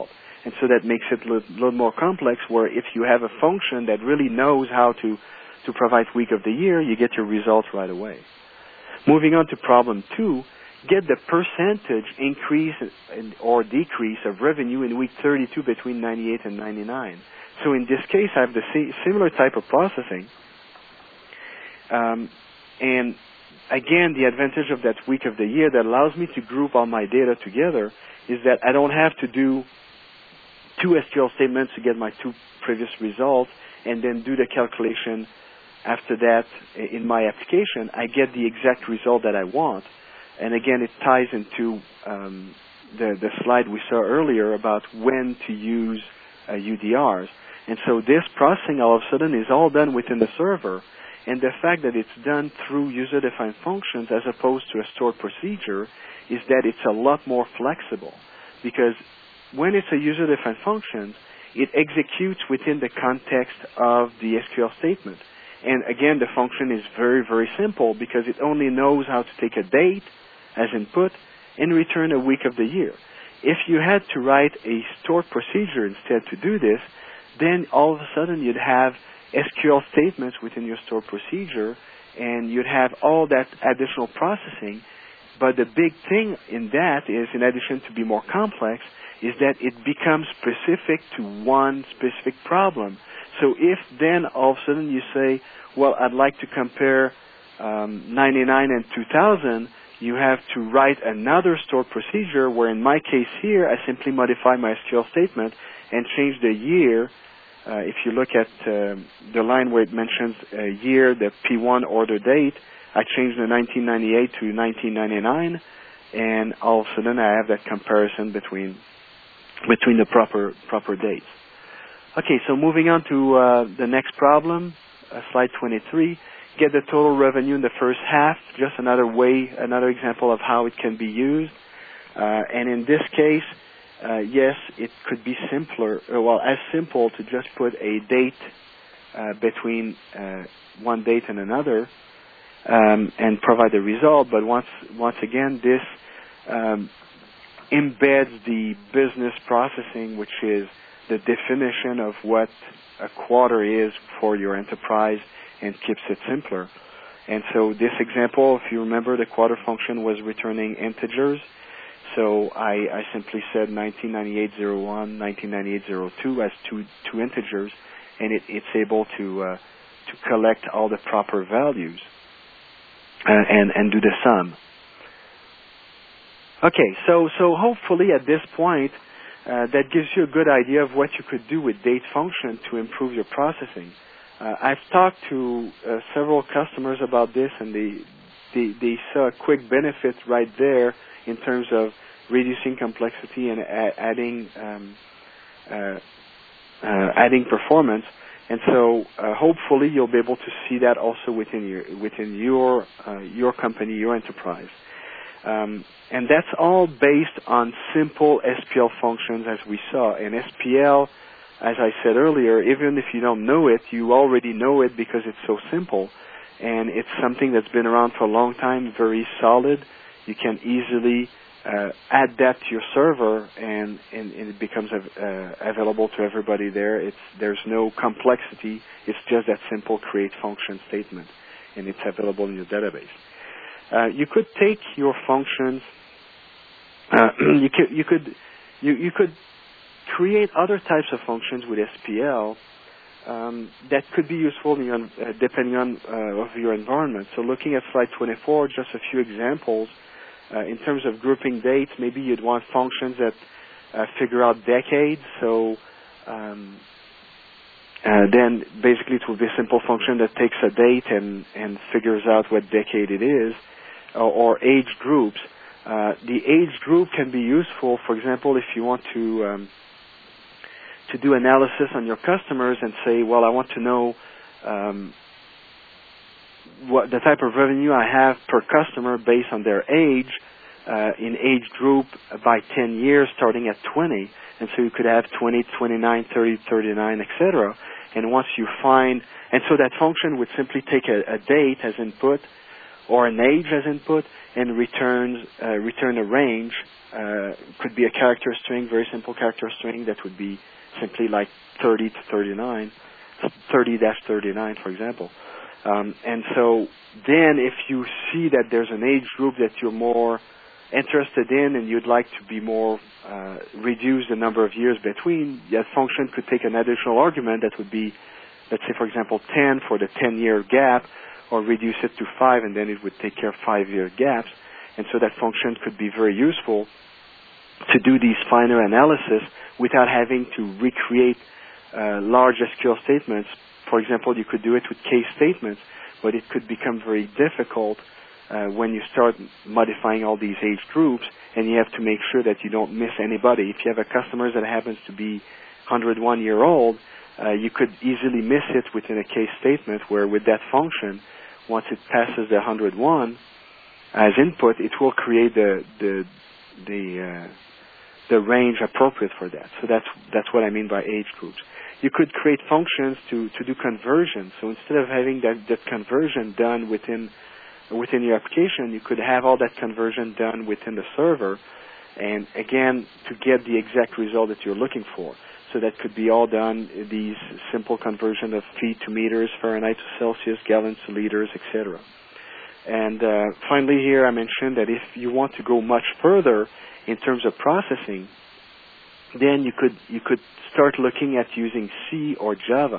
And so that makes it a little more complex, where if you have a function that really knows how to provide week of the year, you get your results right away. Moving on to problem 2, get the percentage increase or decrease of revenue in week 32 between 98 and 99. So in this case, I have the similar type of processing. And again, the advantage of that week of the year that allows me to group all my data together is that I don't have to do 2 SQL statements to get my 2 previous results and then do the calculation after that in my application. I get the exact result that I want. And again, it ties into the slide we saw earlier about when to use UDRs. And so this processing all of a sudden is all done within the server. And the fact that it's done through user-defined functions as opposed to a stored procedure is that it's a lot more flexible. Because when it's a user-defined function, it executes within the context of the SQL statement. And again, the function is very, very simple because it only knows how to take a date as input and return a week of the year. If you had to write a stored procedure instead to do this, then all of a sudden you'd have SQL statements within your stored procedure, and you'd have all that additional processing. But the big thing in that is, in addition to be more complex, is that it becomes specific to one specific problem. So if then all of a sudden you say, well, I'd like to compare 99 and 2000, you have to write another stored procedure where in my case here, I simply modify my SQL statement and change the year. If you look at the line where it mentions year, the P1 order date, I change the 1998 to 1999, and all of a sudden I have that comparison between the proper dates. Okay, so moving on to the next problem, slide 23. Get the total revenue in the first half. Just another example of how it can be used. And in this case, yes, it could be simpler, as simple to just put a date between one date and another and provide the result. But once again, this embeds the business processing, which is the definition of what a quarter is for your enterprise, and keeps it simpler. And so this example, if you remember, the quarter function was returning integers. So I simply said 1998.01, 1998.02 as two integers, and it's able to collect all the proper values and do the sum. Okay, so hopefully at this point that gives you a good idea of what you could do with date function to improve your processing. I've talked to several customers about this, and they saw a quick benefit right there in terms of reducing complexity and adding performance. And so hopefully you'll be able to see that also within your company, your enterprise. And that's all based on simple SPL functions, as we saw. And SPL, as I said earlier, even if you don't know it, you already know it because it's so simple. And it's something that's been around for a long time, very solid. You can easily add that to your server, and it becomes available to everybody there. There's no complexity. It's just that simple create function statement, and it's available in your database. You could take your functions. You could create other types of functions with SPL that could be useful depending on of your environment. So looking at slide 24, just a few examples. In terms of grouping dates, maybe you'd want functions that figure out decades. So then basically it will be a simple function that takes a date and figures out what decade it is, or age groups. The age group can be useful, for example, if you want to do analysis on your customers and say, well, I want to know what the type of revenue I have per customer based on their age in age group by 10 years starting at 20. And so you could have 20, 29, 30, 39, etc. And once you find, and so that function would simply take a date as input or an age as input, and return a range. Could be a character string, very simple character string that would be simply like 30 to 39, 30-39, for example. And so then if you see that there's an age group that you're more interested in and you'd like to be more reduce the number of years between, that function could take an additional argument that would be, let's say, for example, 10 for the 10-year gap, or reduce it to 5, and then it would take care of 5-year gaps. And so that function could be very useful to do these finer analysis without having to recreate large SQL statements. For example, you could do it with case statements, but it could become very difficult when you start modifying all these age groups, and you have to make sure that you don't miss anybody. If you have a customer that happens to be 101-year-old, you could easily miss it within a case statement, where with that function, once it passes the 101 as input, it will create the range appropriate for that. So that's what I mean by age groups. You could create functions to do conversion. So instead of having that conversion done within your application, you could have all that conversion done within the server, and again, to get the exact result that you're looking for. So that could be all done, these simple conversion of feet to meters, Fahrenheit to Celsius, gallons to liters, etc. And finally here I mentioned that if you want to go much further in terms of processing, then you could start looking at using C or Java.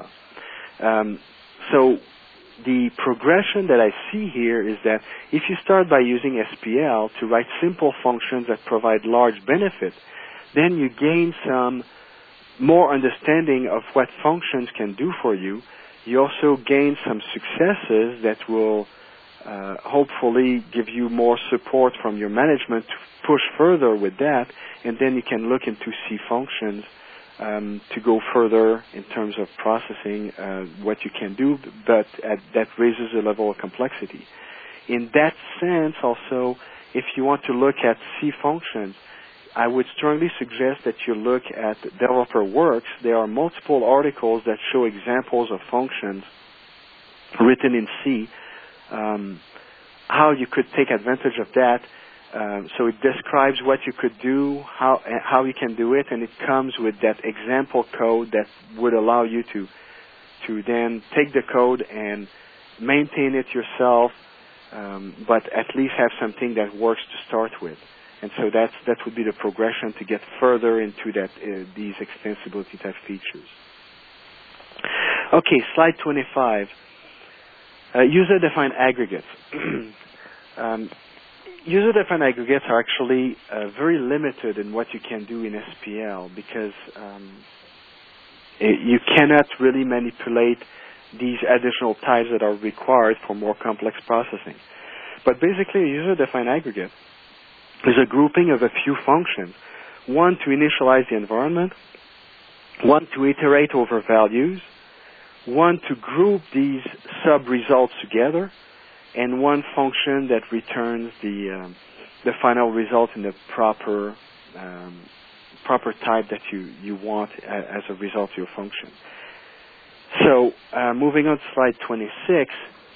So the progression that I see here is that if you start by using SPL to write simple functions that provide large benefits, then you gain some more understanding of what functions can do for you. You also gain some successes that will hopefully give you more support from your management to push further with that, and then you can look into C functions to go further in terms of processing what you can do, but that raises the level of complexity. In that sense, also, if you want to look at C functions, I would strongly suggest that you look at Developer Works. There are multiple articles that show examples of functions written in C, how you could take advantage of that. So it describes what you could do, how you can do it, and it comes with that example code that would allow you to then take the code and maintain it yourself, but at least have something that works to start with. And so that would be the progression to get further into that these extensibility type features. Okay, slide 25. User-defined aggregates. User-defined aggregates are actually very limited in what you can do in SPL, because you cannot really manipulate these additional types that are required for more complex processing. But basically, a user-defined aggregate is a grouping of a few functions, one to initialize the environment, one to iterate over values, one to group these sub-results together, and one function that returns the final result in the proper type that you want as a result of your function. So moving on to slide 26,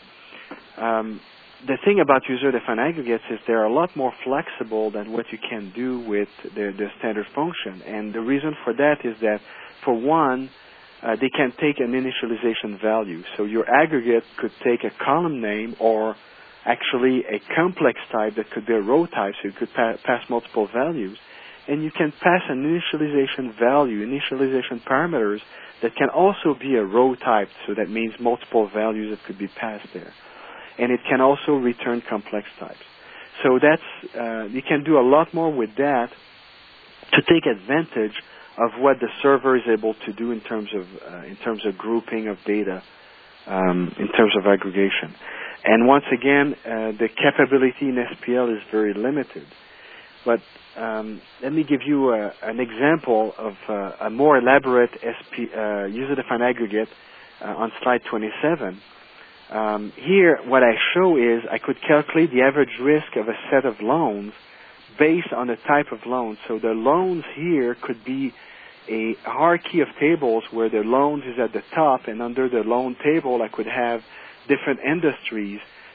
the thing about user-defined aggregates is they're a lot more flexible than what you can do with the standard function. And the reason for that is that, for one, they can take an initialization value. So your aggregate could take a column name, or actually a complex type that could be a row type, so you could pass multiple values. And you can pass an initialization value, initialization parameters, that can also be a row type, so that means multiple values that could be passed there. And it can also return complex types. So that's you can do a lot more with that to take advantage of what the server is able to do in terms of grouping of data, in terms of aggregation. And once again, the capability in SPL is very limited. But let me give you an example of a more elaborate user-defined aggregate on slide 27. Here, what I show is I could calculate the average risk of a set of loans based on the type of loan. So the loans here could be a hierarchy of tables where the loans is at the top, and under the loan table I could have different industries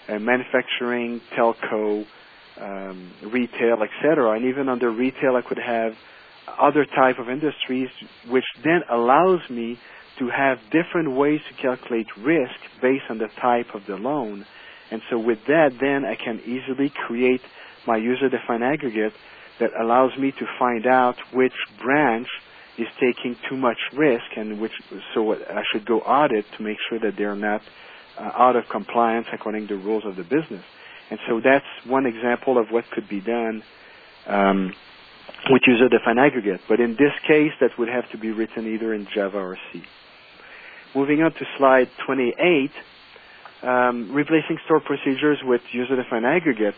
manufacturing, telco, retail, etc. And even under retail, I could have other type of industries, which then allows me to have different ways to calculate risk based on the type of the loan. And so with that, then I can easily create my user-defined aggregate that allows me to find out which branch is taking too much risk and so I should go audit to make sure that they're not out of compliance according to the rules of the business. And so that's one example of what could be done with user-defined aggregate. But in this case, that would have to be written either in Java or C. Moving on to slide 28, replacing stored procedures with user-defined aggregate.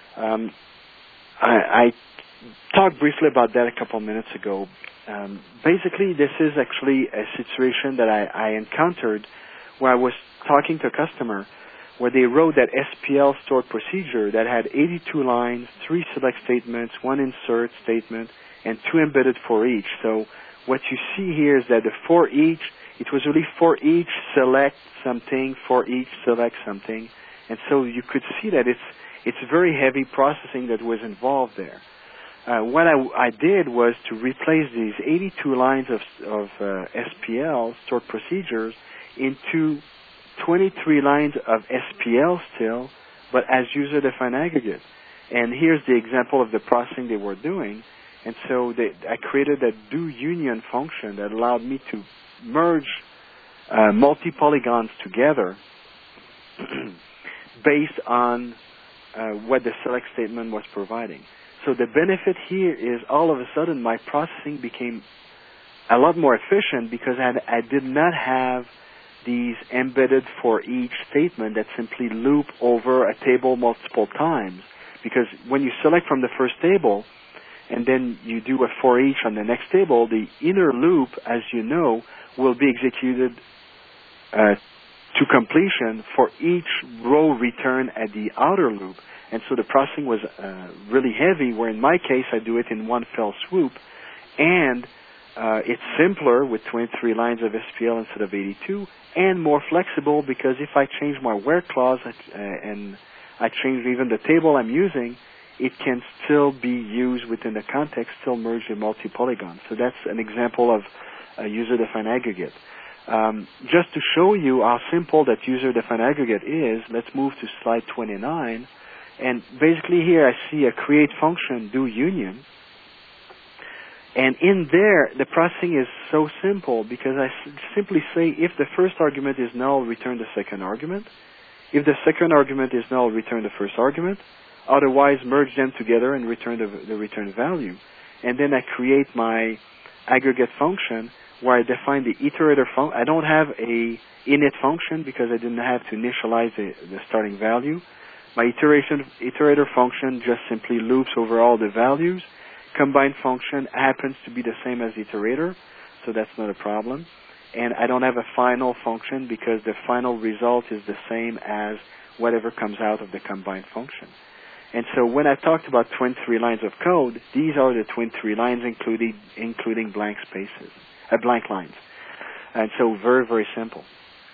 I talked briefly about that a couple minutes ago. Basically, this is actually a situation that I encountered where I was talking to a customer where they wrote that SPL stored procedure that had 82 lines, 3 select statements, 1 insert statement, and 2 embedded for each. So what you see here is that the for each, it was really for each select something, for each select something. And so you could see that it's very heavy processing that was involved there. What I did was to replace these 82 lines of SPL, stored procedures, into 23 lines of SPL still, but as user-defined aggregate. And here's the example of the processing they were doing. And so I created a do union function that allowed me to merge multi-polygons together based on what the select statement was providing. So the benefit here is all of a sudden my processing became a lot more efficient because I did not have these embedded for each statement that simply loop over a table multiple times. Because when you select from the first table and then you do a for each on the next table, the inner loop, as you know, will be executed to completion for each row return at the outer loop. And so the processing was really heavy, where in my case I do it in one fell swoop. And it's simpler with 23 lines of SPL instead of 82, and more flexible because if I change my where clause and I change even the table I'm using, it can still be used within the context, still merge the multi-polygon. So that's an example of a user-defined aggregate. Just to show you how simple that user-defined aggregate is, let's move to slide 29. And basically here I see a create function, do union. And in there, the processing is so simple because I simply say if the first argument is null, return the second argument. If the second argument is null, return the first argument. Otherwise, merge them together and return the return value. And then I create my aggregate function where I define the iterator function. I don't have a init function because I didn't have to initialize the starting value. My iterator function just simply loops over all the values. Combine function happens to be the same as iterator, so that's not a problem. And I don't have a final function because the final result is the same as whatever comes out of the combine function. And so when I talked about 23 lines of code, these are the 23 lines including blank spaces, blank lines. And so very, very simple.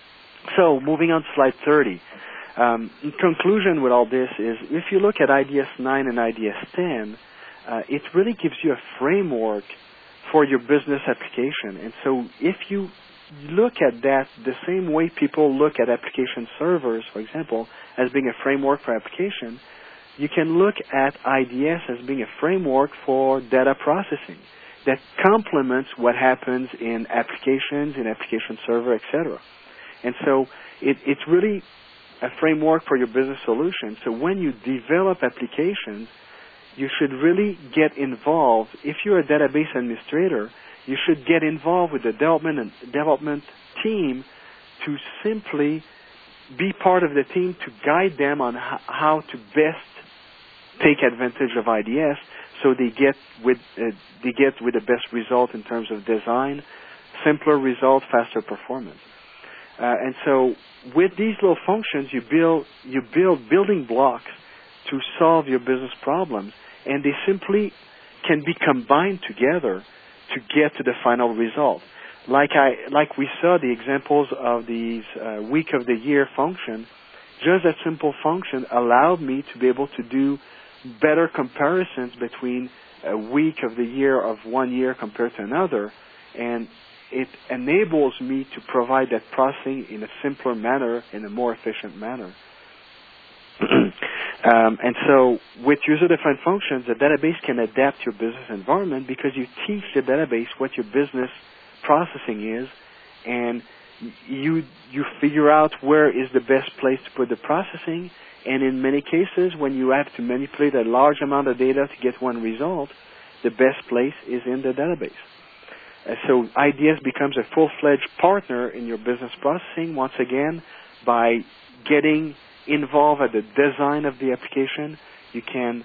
So moving on to slide 30. In conclusion with all this is if you look at IDS 9 and IDS 10, it really gives you a framework for your business application. And so if you look at that the same way people look at application servers, for example, as being a framework for application, you can look at IDS as being a framework for data processing that complements what happens in applications, in application server, etc. And so it's really a framework for your business solution. So when you develop applications, you should really get involved. If you're a database administrator, you should get involved with the development team to simply be part of the team to guide them on how to best take advantage of IDS so they get with the best result in terms of design, simpler result, faster performance. And so with these little functions, you build building blocks to solve your business problems, and they simply can be combined together to get to the final result. Like we saw the examples of these week of the year function just that simple function allowed me to be able to do better comparisons between a week of the year of one year compared to another, and it enables me to provide that processing in a simpler manner, in a more efficient manner. And so with user-defined functions, the database can adapt your business environment because you teach the database what your business processing is, and you figure out where is the best place to put the processing. And in many cases, when you have to manipulate a large amount of data to get one result, the best place is in the database. So IDS becomes a full-fledged partner in your business processing, once again, by getting involved at the design of the application. You can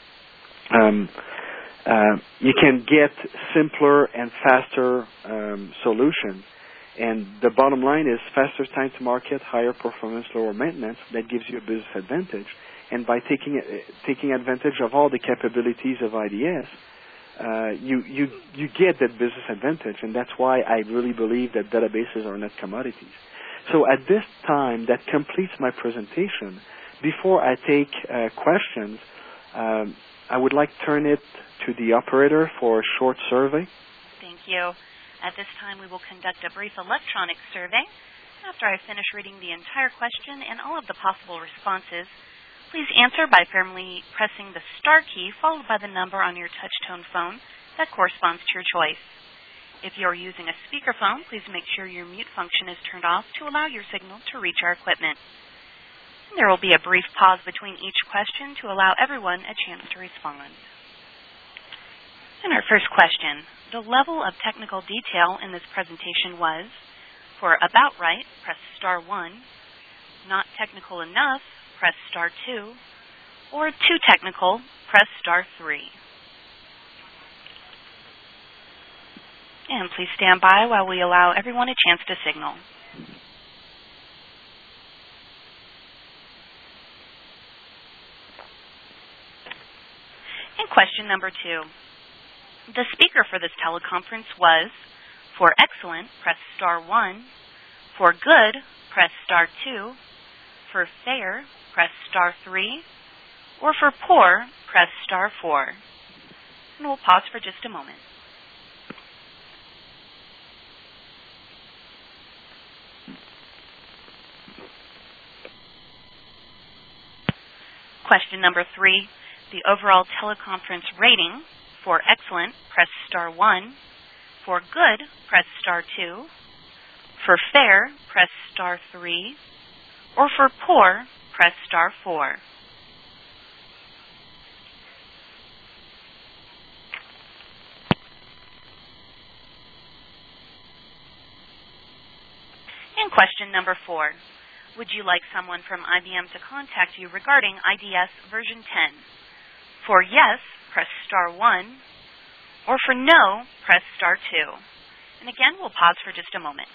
get simpler and faster solutions. And the bottom line is faster time to market, higher performance, lower maintenance. That gives you a business advantage. And by taking advantage of all the capabilities of IDS, you get that business advantage. And that's why I really believe that databases are not commodities. So at this time, that completes my presentation. Before I take questions, I would like to turn it to the operator for a short survey. Thank you. At this time, we will conduct a brief electronic survey. After I finish reading the entire question and all of the possible responses, please answer by firmly pressing the star key followed by the number on your touch-tone phone that corresponds to your choice. If you are using a speakerphone, please make sure your mute function is turned off to allow your signal to reach our equipment. And there will be a brief pause between each question to allow everyone a chance to respond. And our first question, the level of technical detail in this presentation was, for about right, press star 1, not technical enough, press star 2, or too technical, press star 3. And please stand by while we allow everyone a chance to signal. And question number 2. The speaker for this teleconference was, for excellent, press star 1. For good, press star 2. For fair, press star 3. Or for poor, press star 4. And we'll pause for just a moment. Question number 3, the overall teleconference rating. For excellent, press star 1. For good, press star 2. For fair, press star 3. Or for poor, press star 4. And question number 4. Would you like someone from IBM to contact you regarding IDS version 10? For yes, press star 1, or for no, press star 2. And again, we'll pause for just a moment.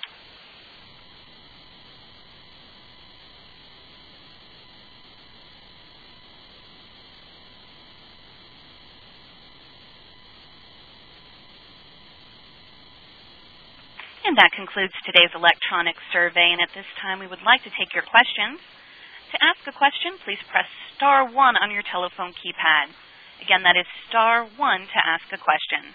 And that concludes today's electronic survey, and at this time we would like to take your questions. To ask a question, please press star 1 on your telephone keypad. Again, that is star 1 to ask a question.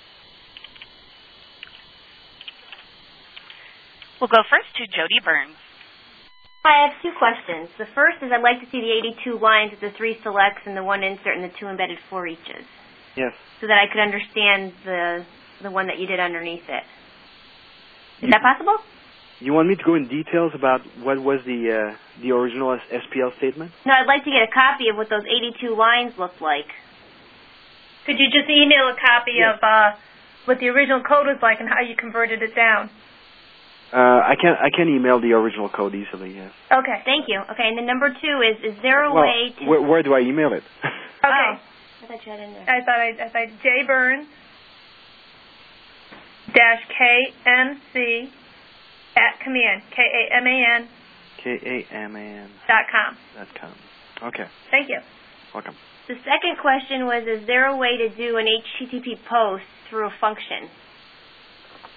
We'll go first to Jody Burns. Hi, I have 2 questions. The first is I'd like to see the 82 lines with the 3 selects and the 1 insert and the 2 embedded for eaches. Yes. So that I could understand the one that you did underneath it. Is that possible? You want me to go in details about what was the original SPL statement? No, I'd like to get a copy of what those 82 lines looked like. Could you just email a copy of what the original code was like and how you converted it down? I can email the original code easily, yes. Okay, thank you. Okay, and then number 2 is there a way to... Where do I email it? Okay. Oh, I thought you had it in there. I thought J Burns -KMC at command KAMAN.com. Okay. Thank you. Welcome. The second question was, is there a way to do an HTTP post through a function?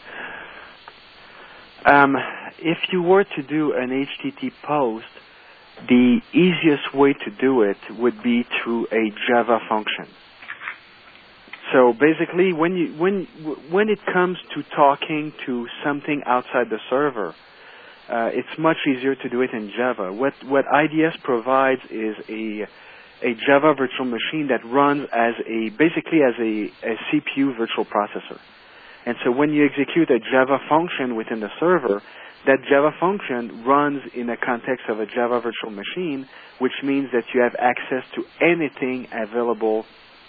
If you were to do an HTTP post, the easiest way to do it would be through a Java function. So basically, when it comes to talking to something outside the server, it's much easier to do it in Java. What IDS provides is a Java virtual machine that runs basically as a CPU virtual processor. And so when you execute a Java function within the server, that Java function runs in the context of a Java virtual machine, which means that you have access to anything available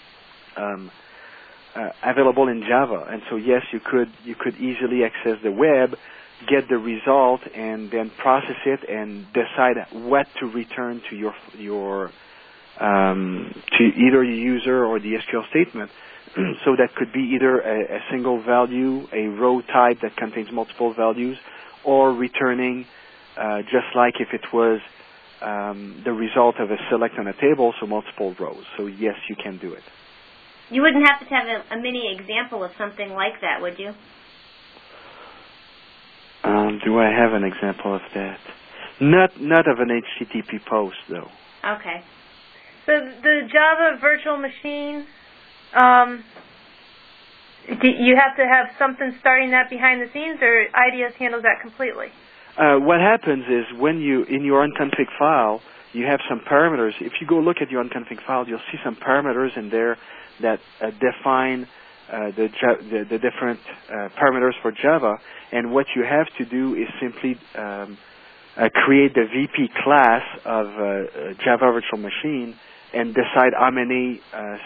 in Java. And so yes, you could easily access the web, get the result, and then process it and decide what to return to your to either your user or the SQL statement. So that could be either a single value, a row type that contains multiple values, or returning just like if it was the result of a select on a table, so multiple rows. So yes, you can do it. You wouldn't have to have a mini example of something like that, would you? Do I have an example of that? Not of an HTTP post, though. Okay. So the Java virtual machine, you have to have something starting that behind the scenes, or IDS handles that completely? What happens is when in your unconfig file, you have some parameters. If you go look at your unconfig file, you'll see some parameters in there that define the different parameters for Java. And what you have to do is simply create the VP class of Java virtual machine and decide how many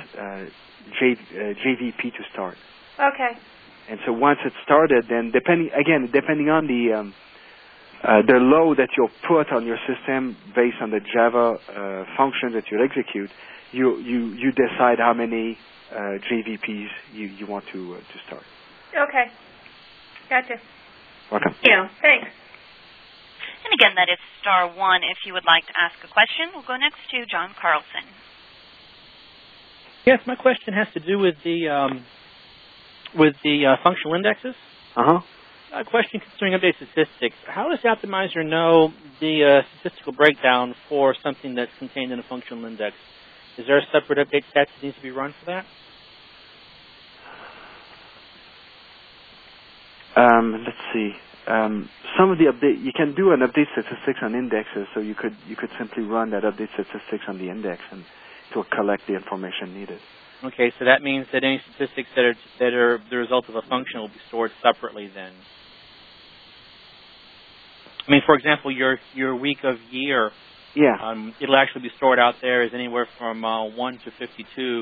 JVP to start. Okay. And so once it's started, then depending on the load that you'll put on your system based on the Java function that you'll execute, you decide how many JVPs you want to start. Okay. Gotcha. Welcome. Yeah. Thanks. And again, that is *1 if you would like to ask a question. We'll go next to John Carlson. Yes, my question has to do with the functional indexes. Uh-huh. A question concerning update statistics. How does the optimizer know the statistical breakdown for something that's contained in a functional index? Is there a separate update stat that needs to be run for that? Let's see. Some of the update, you can do an update statistics on indexes, so you could simply run that update statistics on the index and it will collect the information needed. Okay, so that means that any statistics that are the result of a function will be stored separately then. I mean, for example, your week of year, it'll actually be stored out there as anywhere from 1 to 52.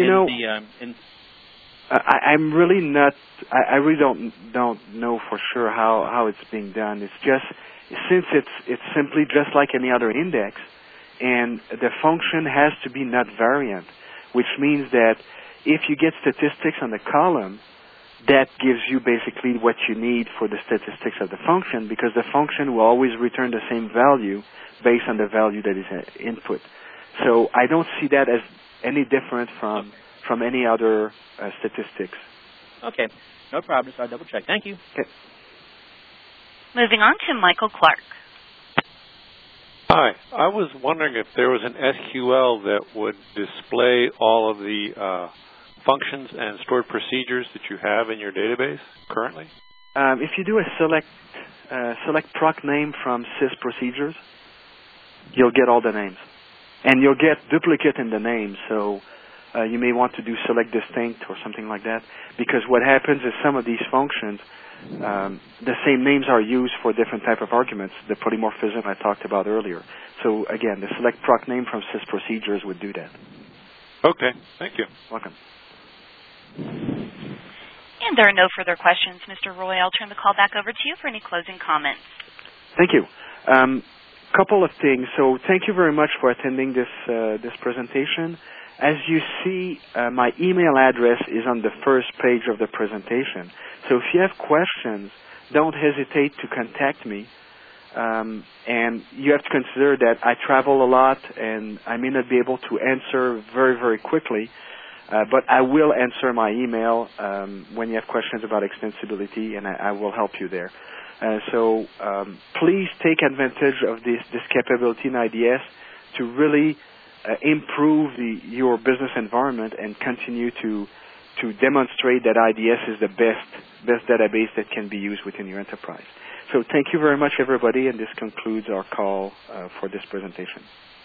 I'm really not. I really don't know for sure how it's being done. It's just since it's simply just like any other index, and the function has to be not variant, which means that if you get statistics on the column, that gives you basically what you need for the statistics of the function, because the function will always return the same value based on the value that is input. So I don't see that as any different from any other statistics. Okay, no problem. So I double check. Thank you. Okay. Moving on to Michael Clark. Hi. I was wondering if there was an SQL that would display all of the functions and stored procedures that you have in your database currently? If you do a select proc name from sys procedures, you'll get all the names. And you'll get duplicate in the name, so you may want to do select distinct or something like that, because what happens is some of these functions, the same names are used for different type of arguments, the polymorphism I talked about earlier. So again, the select proc name from sys procedures would do that. Okay, thank you. Welcome. And there are no further questions. Mr. Roy, I'll turn the call back over to you for any closing comments. Thank you. Couple of things. So thank you very much for attending this presentation. As you see, my email address is on the first page of the presentation. So if you have questions, don't hesitate to contact me. And you have to consider that I travel a lot and I may not be able to answer very, very quickly. But I will answer my email when you have questions about extensibility, and I will help you there. So please take advantage of this capability in IDS to really improve your business environment and continue to demonstrate that IDS is the best database that can be used within your enterprise. So thank you very much, everybody, and this concludes our call for this presentation.